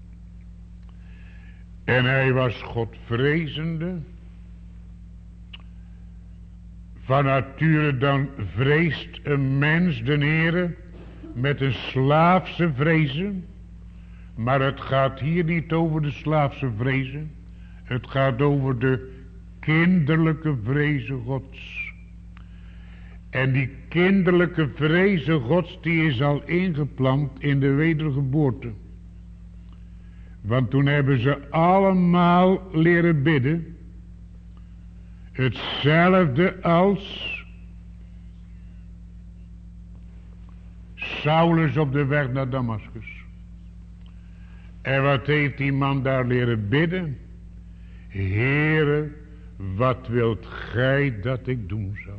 En hij was Godvrezende. Van nature dan vreest een mens de Heere met een slaafse vrezen. Maar het gaat hier niet over de slaafse vrezen. Het gaat over de kinderlijke vrezen Gods. En die kinderlijke vrezen Gods, die is al ingeplant in de wedergeboorte. Want toen hebben ze allemaal leren bidden. Hetzelfde als Saulus op de weg naar Damaskus. En wat heeft die man daar leren bidden? Heere, wat wilt gij dat ik doen zal?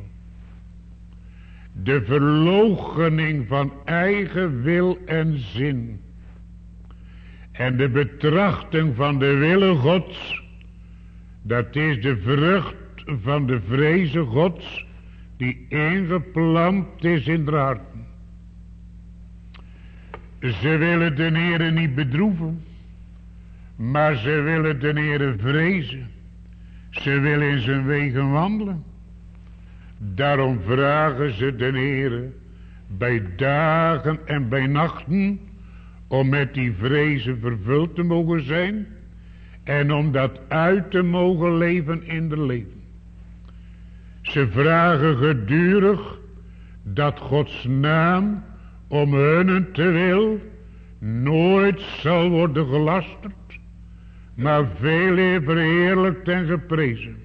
De verloochening van eigen wil en zin. En de betrachting van de wille Gods. Dat is de vrucht van de vrezen Gods. Die ingeplant is in de harten. Ze willen de Heere niet bedroeven. Maar ze willen de Heere vrezen. Ze willen in zijn wegen wandelen. Daarom vragen ze de Heere bij dagen en bij nachten om met die vrezen vervuld te mogen zijn en om dat uit te mogen leven in de leven. Ze vragen gedurig dat Gods naam om hunnentwil nooit zal worden gelasterd, maar veel eer verheerlijkt en geprezen.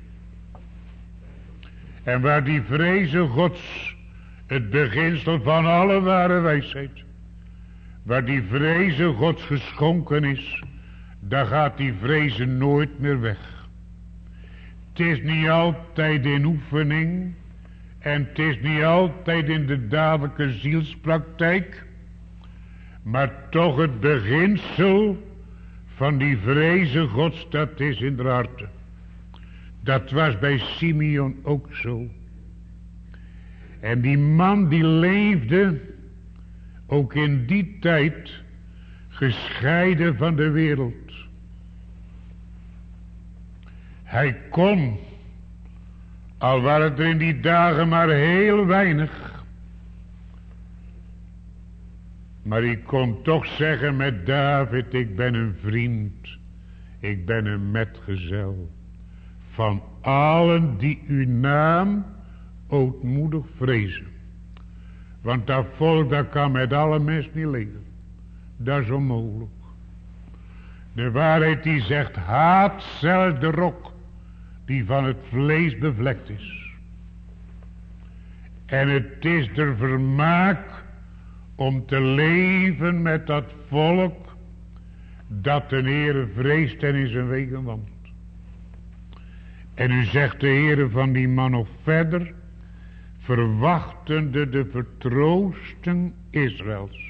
En waar die vrezen Gods het beginsel van alle ware wijsheid, waar die vrezen Gods geschonken is, daar gaat die vrezen nooit meer weg. Het is niet altijd in oefening en het is niet altijd in de dagelijke zielspraktijk, maar toch het beginsel van die vrezen Gods, dat is in de harten. Dat was bij Simeon ook zo. En die man die leefde ook in die tijd gescheiden van de wereld. Hij kon, al waren het er in die dagen maar heel weinig, maar hij kon toch zeggen met David: ik ben een vriend, ik ben een metgezel van allen die uw naam ootmoedig vrezen. Want dat volk, dat kan met alle mensen niet leven. Dat is onmogelijk. De waarheid die zegt: haat zelfs de rok die van het vlees bevlekt is. En het is de vermaak om te leven met dat volk dat de Heere vreest en in zijn wegen wandelt. En u zegt de Heere van die man nog verder: verwachtende de vertroosting Israëls.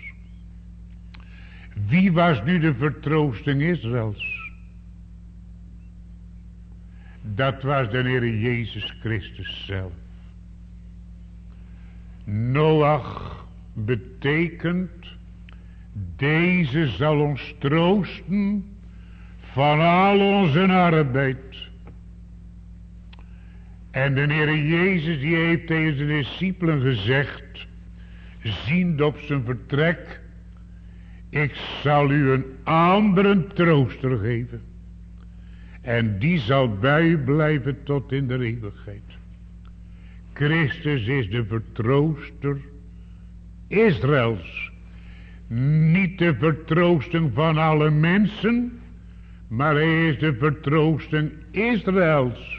Wie was nu de vertroosting Israëls? Dat was de Heere Jezus Christus zelf. Noach betekent: deze zal ons troosten van al onze arbeid. En de Heere Jezus die heeft tegen zijn discipelen gezegd, ziend op zijn vertrek: ik zal u een andere trooster geven. En die zal bij u blijven tot in de eeuwigheid. Christus is de vertrooster Israëls. Niet de vertroosting van alle mensen, maar hij is de vertroosting Israëls.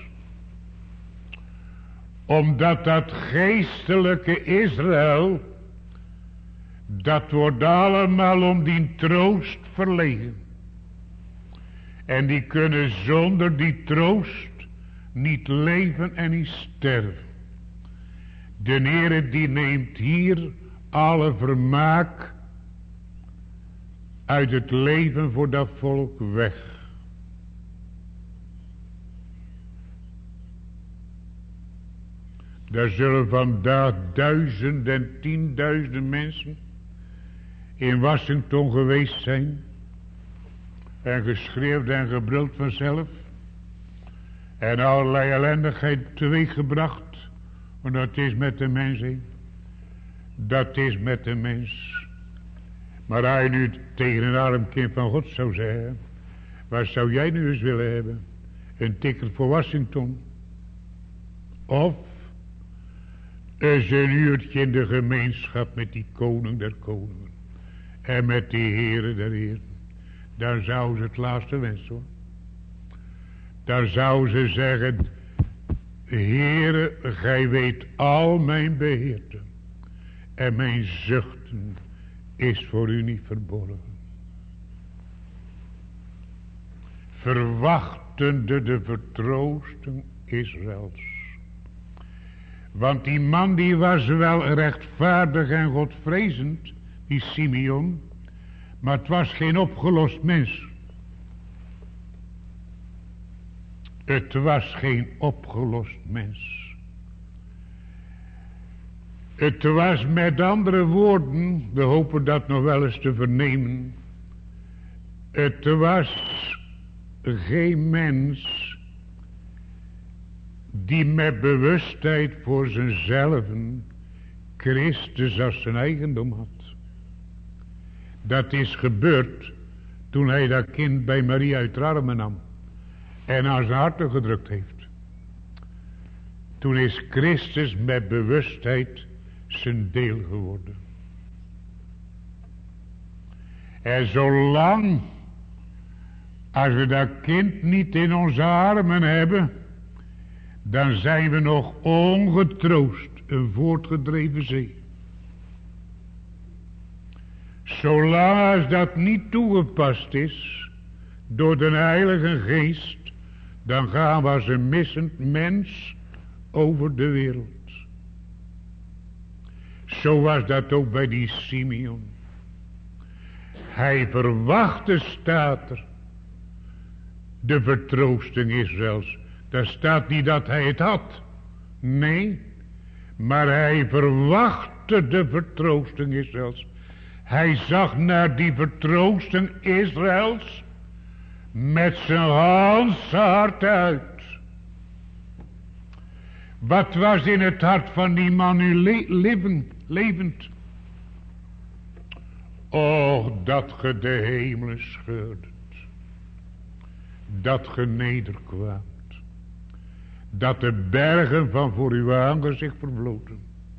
Omdat dat geestelijke Israël, dat wordt allemaal om die troost verlegen. En die kunnen zonder die troost niet leven en niet sterven. De Heere die neemt hier alle vermaak uit het leven voor dat volk weg. Daar zullen vandaag duizenden en tienduizenden mensen in Washington geweest zijn. En geschreeuwd en gebruld vanzelf. En allerlei ellendigheid teweeggebracht. Want dat is met de mens heen. Dat is met de mens. Maar als je nu tegen een arm kind van God zou zeggen. Wat zou jij nu eens willen hebben? Een ticket voor Washington. Of eens een uurtje in de gemeenschap met die koning der koningen. En met die heren der heren. Dan zou ze het laatste wensen hoor. Dan zou ze zeggen. Heere, gij weet al mijn beheerte. En mijn zuchten is voor u niet verborgen. Verwachtende de vertroosting Israëls. Want die man die was wel rechtvaardig en godvrezend, die Simeon, maar het was geen opgelost mens. Het was geen opgelost mens. Het was met andere woorden, we hopen dat nog wel eens te vernemen. Het was geen mens die met bewustheid voor zichzelf Christus als zijn eigendom had. Dat is gebeurd toen hij dat kind bij Maria uit de armen nam en aan zijn hart gedrukt heeft. Toen is Christus met bewustheid zijn deel geworden. En zolang als we dat kind niet in onze armen hebben, dan zijn we nog ongetroost een voortgedreven zee. Zolang als dat niet toegepast is door de Heilige Geest, dan gaan we als een missend mens over de wereld. Zo was dat ook bij die Simeon. Hij verwachtte, staat er, de vertroosting Israëls. Daar staat niet dat hij het had. Nee, maar hij verwachtte de vertroosting Israëls. Hij zag naar die vertroosting Israëls met zijn ganse hart uit. Wat was in het hart van die man nu levend? Och, dat ge de hemelen scheurdet. Dat ge nederkwaamt. Dat de bergen van voor uw aangezicht verbloten.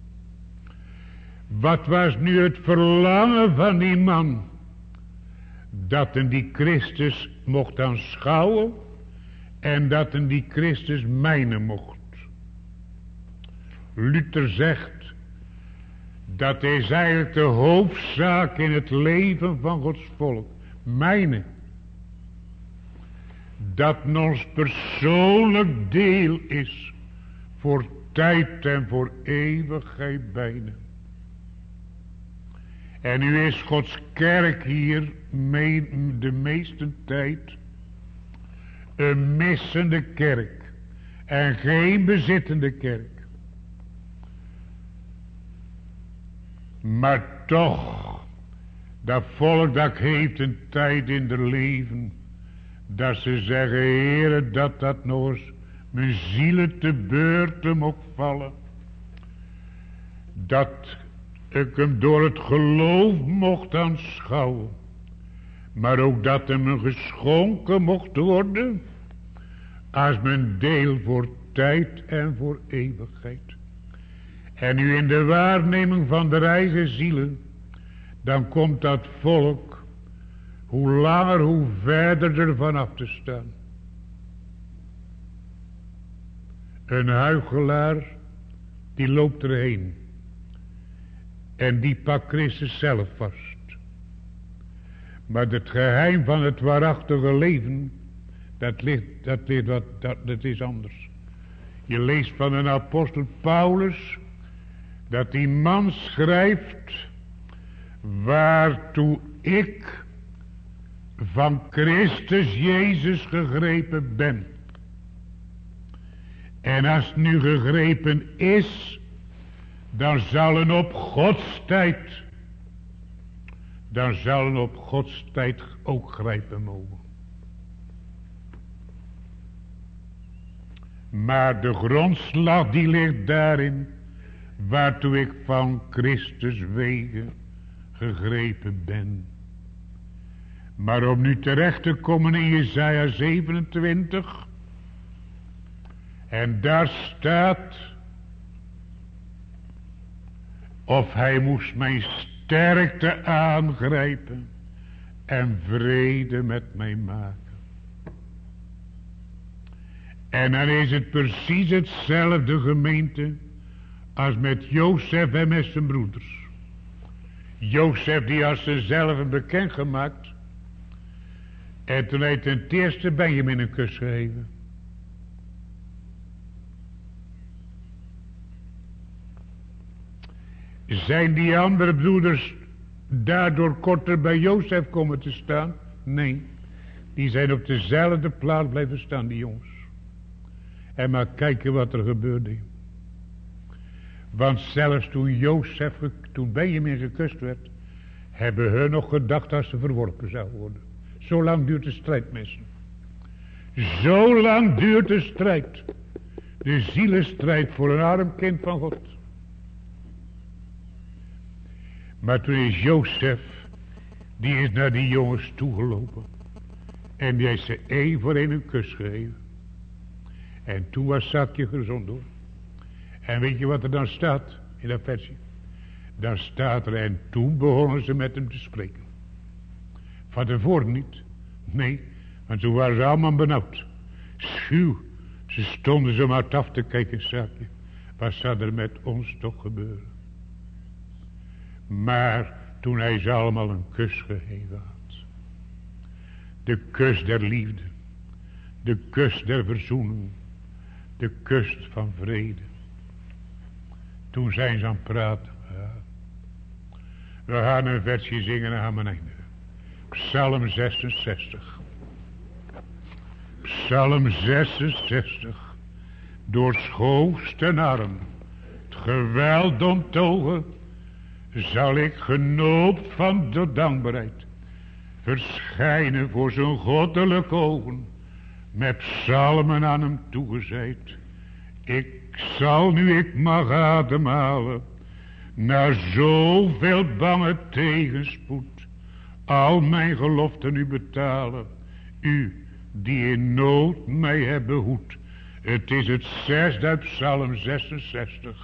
Wat was nu het verlangen van die man? Dat een die Christus mocht aanschouwen. En dat een die Christus mijnen mocht. Luther zegt. Dat is eigenlijk de hoofdzaak in het leven van Gods volk. Mijnen. Dat ons persoonlijk deel is. Voor tijd en voor eeuwigheid bijna. En nu is Gods kerk hier de meeste tijd een missende kerk. En geen bezittende kerk. Maar toch, dat volk dat heeft een tijd in de leven. Dat ze zeggen, Heere, dat nog eens mijn zielen te beurten mocht vallen. Dat ik hem door het geloof mocht aanschouwen. Maar ook dat hem een geschonken mocht worden. Als mijn deel voor tijd en voor eeuwigheid. En nu in de waarneming van de eigen zielen. Dan komt dat volk. Hoe langer hoe verder ervan af te staan. Een huichelaar. Die loopt erheen. En die pakt Christus zelf vast. Maar het geheim van het waarachtige leven. Dat is anders. Je leest van een apostel Paulus. Dat die man schrijft. Waartoe ik van Christus Jezus gegrepen ben. En als het nu gegrepen is, dan zullen op Gods tijd, dan zullen op Gods tijd ook grijpen mogen. Maar de grondslag die ligt daarin, waartoe ik van Christus wegen gegrepen ben. Maar om nu terecht te komen in Jesaja 27. En daar staat, of hij moest mijn sterkte aangrijpen en vrede met mij maken. En dan is het precies hetzelfde, gemeente, als met Jozef en met zijn broeders. Jozef die had zichzelf bekend gemaakt. En toen hij ten eerste Benjamin een kus gegeven. Zijn die andere broeders daardoor korter bij Jozef komen te staan? Nee, die zijn op dezelfde plaats blijven staan, die jongens. En maar kijken wat er gebeurde. Want zelfs toen Benjamin gekust werd, hebben hun nog gedacht dat ze verworpen zou worden. Zo lang duurt de strijd, mensen. Zo lang duurt de strijd. De zielenstrijd voor een arm kind van God. Maar toen is Jozef, die is naar die jongens toegelopen. En die heeft ze één voor één een kus gegeven. En toen was Zakje gezond hoor. En weet je wat er dan staat in dat versje? Dan staat er, en toen begonnen ze met hem te spreken. Van tevoren niet. Nee, want toen waren ze allemaal benauwd. Schuw, ze stonden zo maar af te kijken, Zakje. Wat zou er met ons toch gebeuren? Maar toen hij ze allemaal een kus gegeven had. De kus der liefde. De kus der verzoening. De kus van vrede. Toen zijn ze aan het praten. Ja. We gaan een versje zingen en gaan we eindigen. Psalm 66. Psalm 66. Door schoofst en arm, het geweld onttogen, zal ik genoopt van de dankbaarheid verschijnen voor zijn goddelijke ogen, met psalmen aan hem toegezeid. Ik zal nu ik mag ademhalen, na zoveel bange tegenspoed, al mijn geloften u betalen, u die in nood mij hebt behoed. Het is het zesde uit Psalm 66.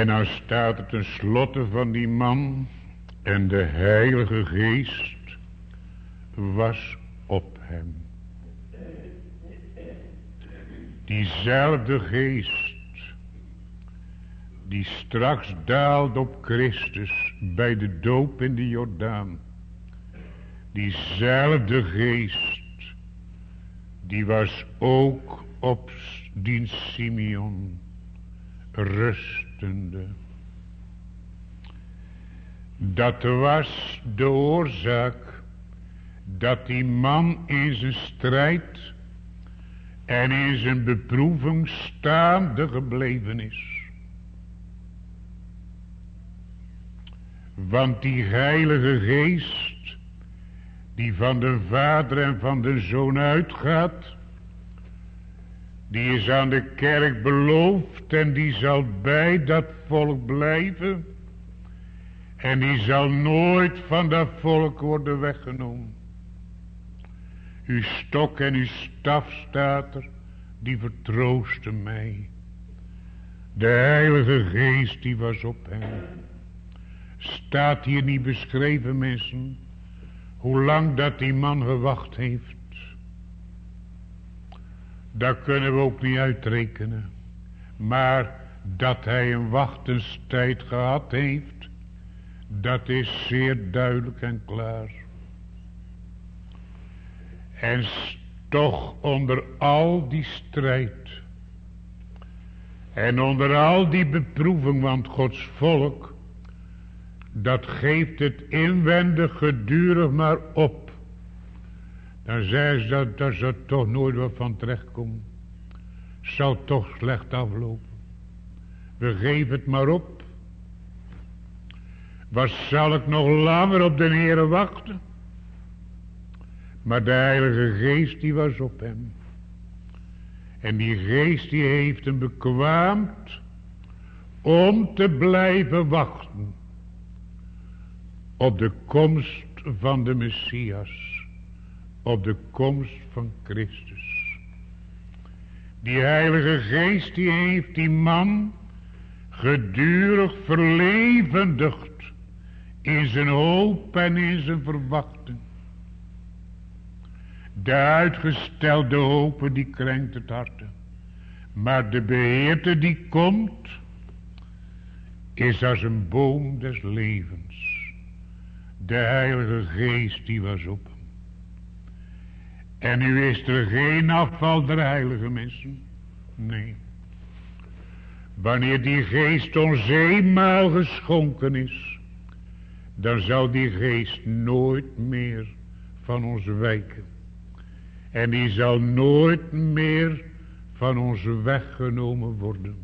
En dan staat er ten slotte van die man, en de Heilige Geest was op hem. Diezelfde Geest die straks daalde op Christus bij de doop in de Jordaan. Diezelfde Geest die was ook op die Simeon rustende. Dat was de oorzaak dat die man in zijn strijd en in zijn beproeving staande gebleven is. Want die Heilige Geest die van de Vader en van de Zoon uitgaat, die is aan de kerk beloofd en die zal bij dat volk blijven. En die zal nooit van dat volk worden weggenomen. Uw stok en uw staf staat er, die vertroosten mij. De Heilige Geest die was op hem. Staat hier niet beschreven, mensen, hoe lang dat die man gewacht heeft. Dat kunnen we ook niet uitrekenen. Maar dat hij een wachtenstijd gehad heeft, dat is zeer duidelijk en klaar. En toch onder al die strijd en onder al die beproeving, want Gods volk, dat geeft het inwendig gedurig maar op. Dan zeggen ze dat ze er toch nooit wat van terechtkomen. Zou toch slecht aflopen. We geven het maar op. Wat zal ik nog langer op de Heere wachten? Maar de Heilige Geest die was op hem. En die Geest die heeft hem bekwaamd om te blijven wachten op de komst van de Messias. Op de komst van Christus. Die Heilige Geest die heeft die man gedurig verlevendigd in zijn hoop en in zijn verwachting. De uitgestelde hopen die krenkt het hart. Maar de beheerte die komt is als een boom des levens. De Heilige Geest die was op hem. En nu is er geen afval der heilige mensen. Nee. Wanneer die Geest ons eenmaal geschonken is, dan zal die Geest nooit meer van ons wijken. En die zal nooit meer van ons weggenomen worden.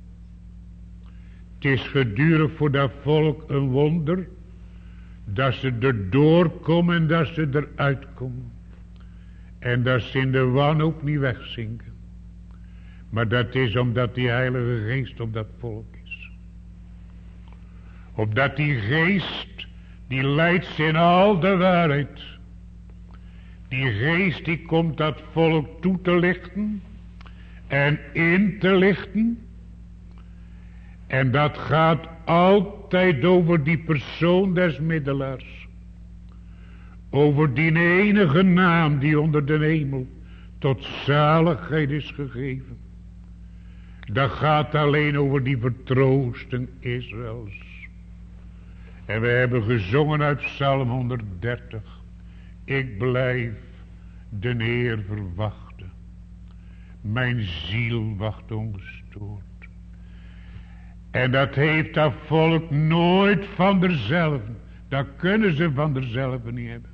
Het is gedurig voor dat volk een wonder dat ze erdoor komen en dat ze eruit komen. En dat ze in de wanhoop niet wegzinken. Maar dat is omdat die Heilige Geest op dat volk is. Opdat die Geest, die leidt ze in al de waarheid. Die Geest die komt dat volk toe te lichten. En in te lichten. En dat gaat altijd over die persoon des middelaars. Over die enige naam die onder de hemel tot zaligheid is gegeven. Dat gaat alleen over die vertroosting Israëls. En we hebben gezongen uit Psalm 130. Ik blijf de Heer verwachten. Mijn ziel wacht ongestoord. En dat heeft dat volk nooit van derzelve. Dat kunnen ze van derzelve niet hebben.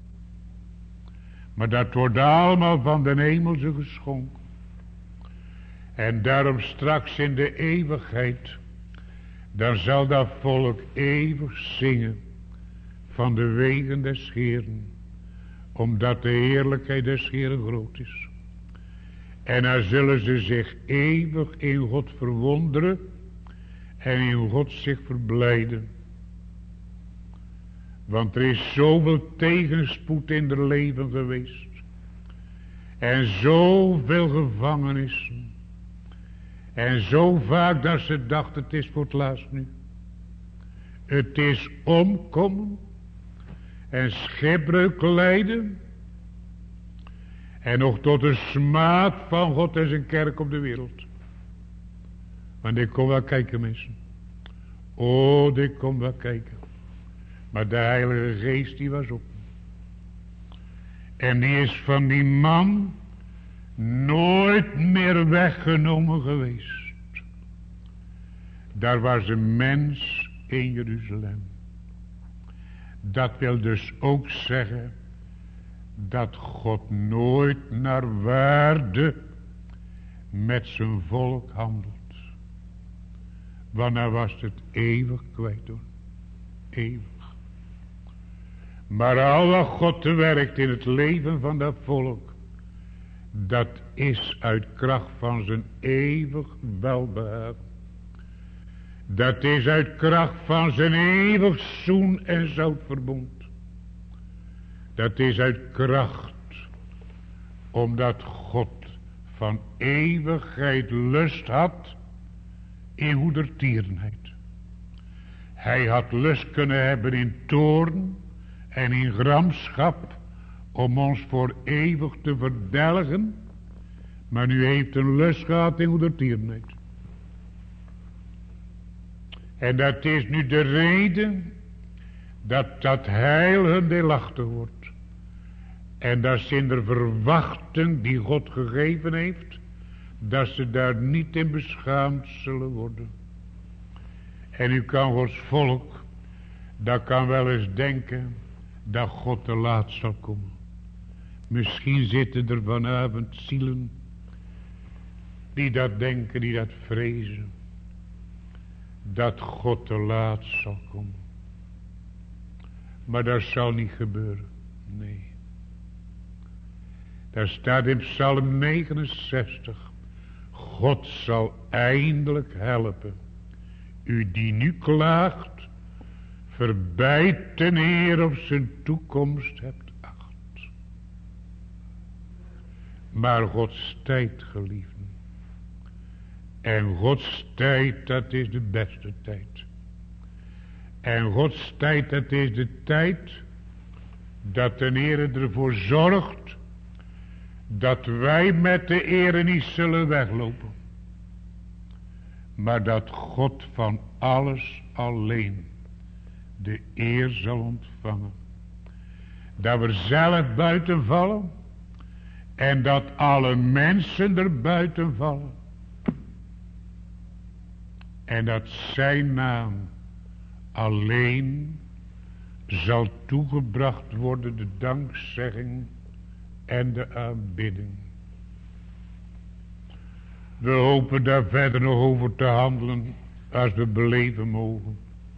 Maar dat wordt allemaal van de hemelse geschonken. En daarom straks in de eeuwigheid, dan zal dat volk eeuwig zingen van de wegen des Heeren, omdat de heerlijkheid des Heeren groot is. En dan zullen ze zich eeuwig in God verwonderen en in God zich verblijden. Want er is zoveel tegenspoed in het leven geweest. En zoveel gevangenissen. En zo vaak dat ze dacht, het is voor het laatst nu. Het is omkomen en schipbreuk lijden. En nog tot de smaad van God en zijn kerk op de wereld. Want ik kom wel kijken, mensen. Oh, ik kom wel kijken. Maar de Heilige Geest die was op. En die is van die man nooit meer weggenomen geweest. Daar was een mens in Jeruzalem. Dat wil dus ook zeggen dat God nooit naar waarde met zijn volk handelt. Want dan was het eeuwig kwijt hoor. Eeuwig. Maar al wat God werkt in het leven van dat volk, dat is uit kracht van zijn eeuwig welbehagen. Dat is uit kracht van zijn eeuwig zoen en zoutverbond. Dat is uit kracht, omdat God van eeuwigheid lust had in goedertierenheid. Hij had lust kunnen hebben in toorn en in gramschap om ons voor eeuwig te verdelgen, maar nu heeft een lust gehad in goedertierenheid. En dat is nu de reden dat dat heil hun deelachtig wordt. En dat ze in de verwachting die God gegeven heeft, dat ze daar niet in beschaamd zullen worden. En u kan Gods volk, dat kan wel eens denken dat God te laat zal komen. Misschien zitten er vanavond zielen die dat denken, die dat vrezen. Dat God te laat zal komen. Maar dat zal niet gebeuren. Nee. Daar staat in Psalm 69. God zal eindelijk helpen. U die nu klaagt, verbijt ten Heer op zijn toekomst hebt acht. Maar Gods tijd, geliefden. En Gods tijd, dat is de beste tijd. En Gods tijd, dat is de tijd dat de Heer ervoor zorgt dat wij met de Heer niet zullen weglopen. Maar dat God van alles alleen de eer zal ontvangen. Dat we zelf buiten vallen en dat alle mensen er buiten vallen. En dat zijn naam alleen zal toegebracht worden, de dankzegging en de aanbidding. We hopen daar verder nog over te handelen als we beleven mogen.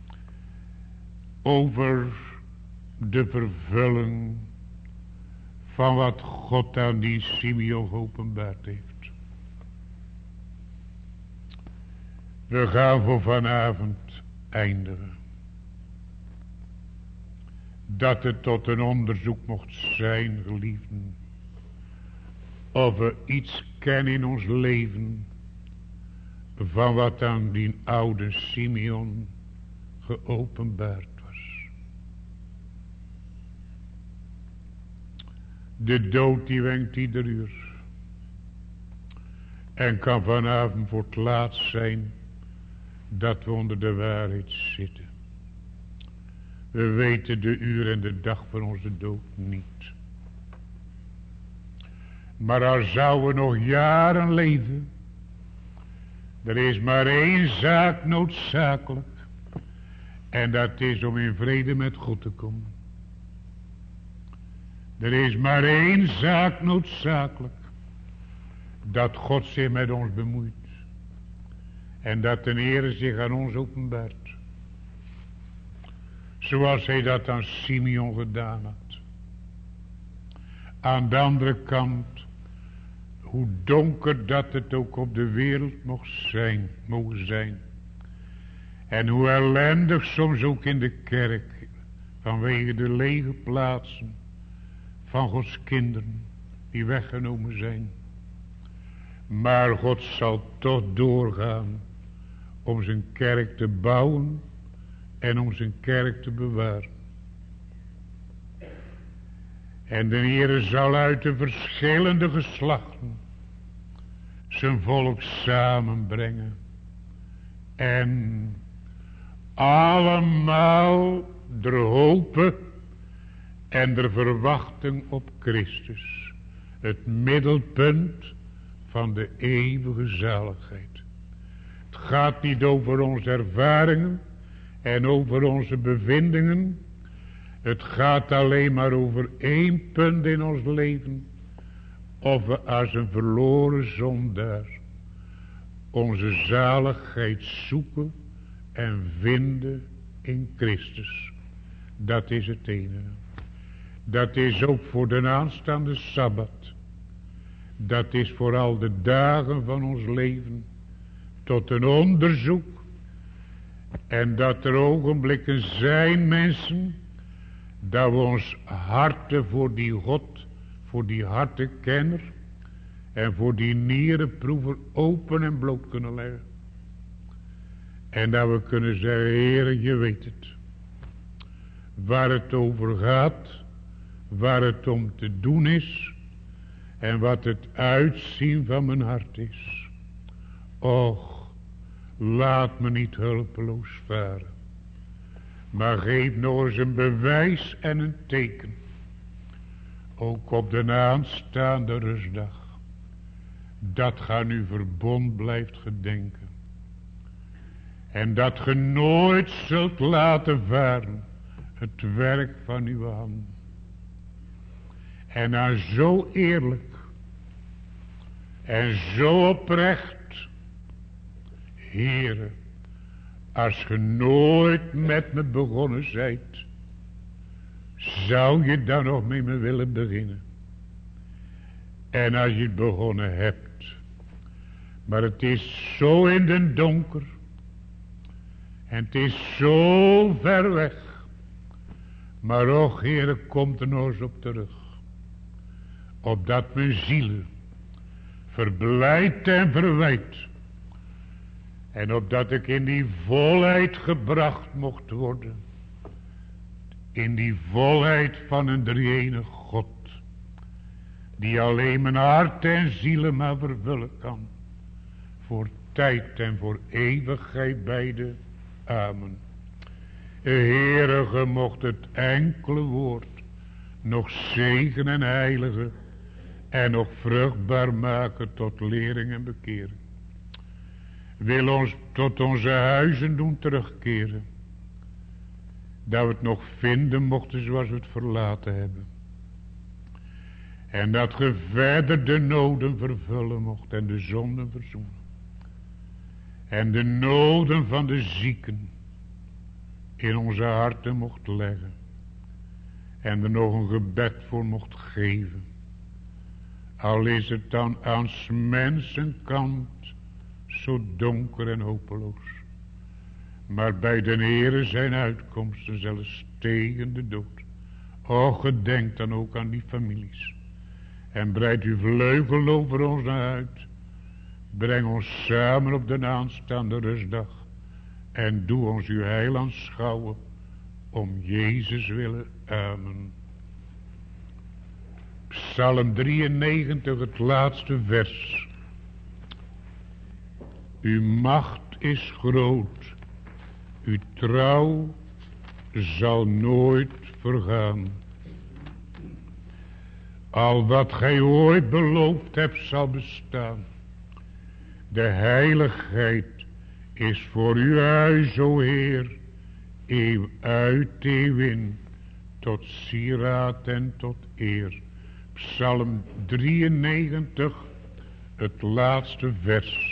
Over de vervulling van wat God aan die Simeon geopenbaard heeft. We gaan voor vanavond eindigen. Dat het tot een onderzoek mocht zijn, geliefden. Of we iets kennen in ons leven van wat aan die oude Simeon geopenbaard was. De dood die wenkt ieder uur. En kan vanavond voor het laatst zijn dat we onder de waarheid zitten. We weten de uur en de dag van onze dood niet. Maar al zouden we nog jaren leven, er is maar één zaak noodzakelijk. En dat is om in vrede met God te komen. Er is maar één zaak noodzakelijk. Dat God zich met ons bemoeit. En dat de Heer zich aan ons openbaart. Zoals hij dat aan Simeon gedaan had. Aan de andere kant, hoe donker dat het ook op de wereld mogen zijn. En hoe ellendig soms ook in de kerk, vanwege de lege plaatsen van Gods kinderen die weggenomen zijn. Maar God zal toch doorgaan om zijn kerk te bouwen en om zijn kerk te bewaren. En de Heere zal uit de verschillende geslachten zijn volk samenbrengen. En allemaal der hopen en der verwachting op Christus. Het middelpunt van de eeuwige zaligheid. Het gaat niet over onze ervaringen en over onze bevindingen. Het gaat alleen maar over één punt in ons leven. Of we als een verloren zondaar onze zaligheid zoeken en vinden in Christus. Dat is het enige. Dat is ook voor de aanstaande Sabbat. Dat is voor al de dagen van ons leven tot een onderzoek. En dat er ogenblikken zijn, mensen, dat we ons harten voor die God, voor die hartenkenner en voor die nierenproever open en bloot kunnen leggen. En dat we kunnen zeggen, Heere, je weet het. Waar het over gaat, waar het om te doen is en wat het uitzien van mijn hart is. Och, laat me niet hulpeloos varen. Maar geef nog eens een bewijs en een teken. Ook op de aanstaande rustdag. Dat ge aan uw verbond blijft gedenken. En dat ge nooit zult laten varen het werk van uw hand. En dan zo eerlijk en zo oprecht. Heere, als ge nooit met me begonnen zijt, zou je dan nog met me willen beginnen? En als je het begonnen hebt, maar het is zo in den donker, en het is zo ver weg, maar och, Heere, komt er nog eens op terug, opdat mijn zielen verblijd en verwijt, en opdat ik in die volheid gebracht mocht worden. In die volheid van een drie-enige God. Die alleen mijn hart en zielen maar vervullen kan. Voor tijd en voor eeuwigheid beide. Amen. Heere, ge mocht het enkele woord nog zegen en heilige en nog vruchtbaar maken tot lering en bekering. Wil ons tot onze huizen doen terugkeren. Dat we het nog vinden mochten zoals we het verlaten hebben. En dat ge verder de noden vervullen mocht en de zonden verzoenen. En de noden van de zieken in onze harten mocht leggen. En er nog een gebed voor mocht geven. Al is het dan aan 's mensen kant zo donker en hopeloos. Maar bij de Heere zijn uitkomsten zelfs tegen de dood. Och, gedenk dan ook aan die families. En breid uw vleugel over ons uit. Breng ons samen op de aanstaande rustdag. En doe ons uw heil aanschouwen. Om Jezus willen. Amen. Psalm 93, het laatste vers. Uw macht is groot. Uw trouw zal nooit vergaan. Al wat gij ooit beloofd hebt zal bestaan. De heiligheid is voor uw huis, o Heer, eeuw uit eeuw in, tot sieraad en tot eer. Psalm 93, het laatste vers.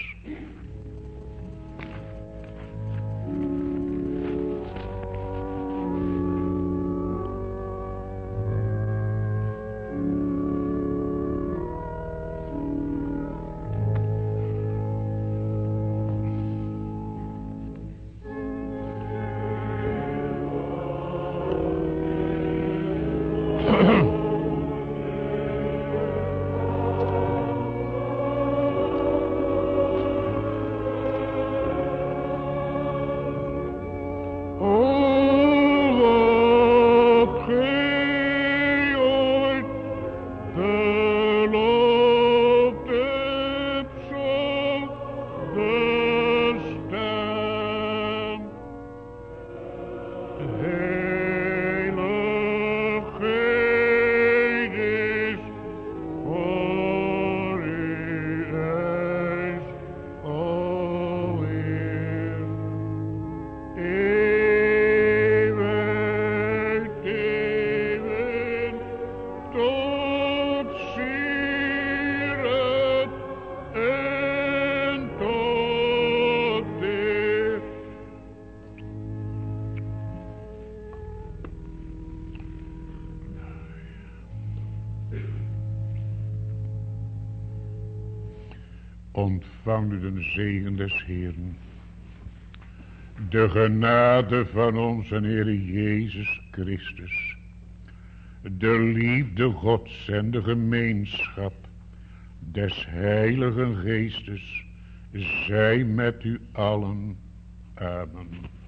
Ontvang u de zegen des Heeren. De genade van onze Heer Jezus Christus. De liefde Gods en de gemeenschap des Heiligen Geestes zij met u allen. Amen.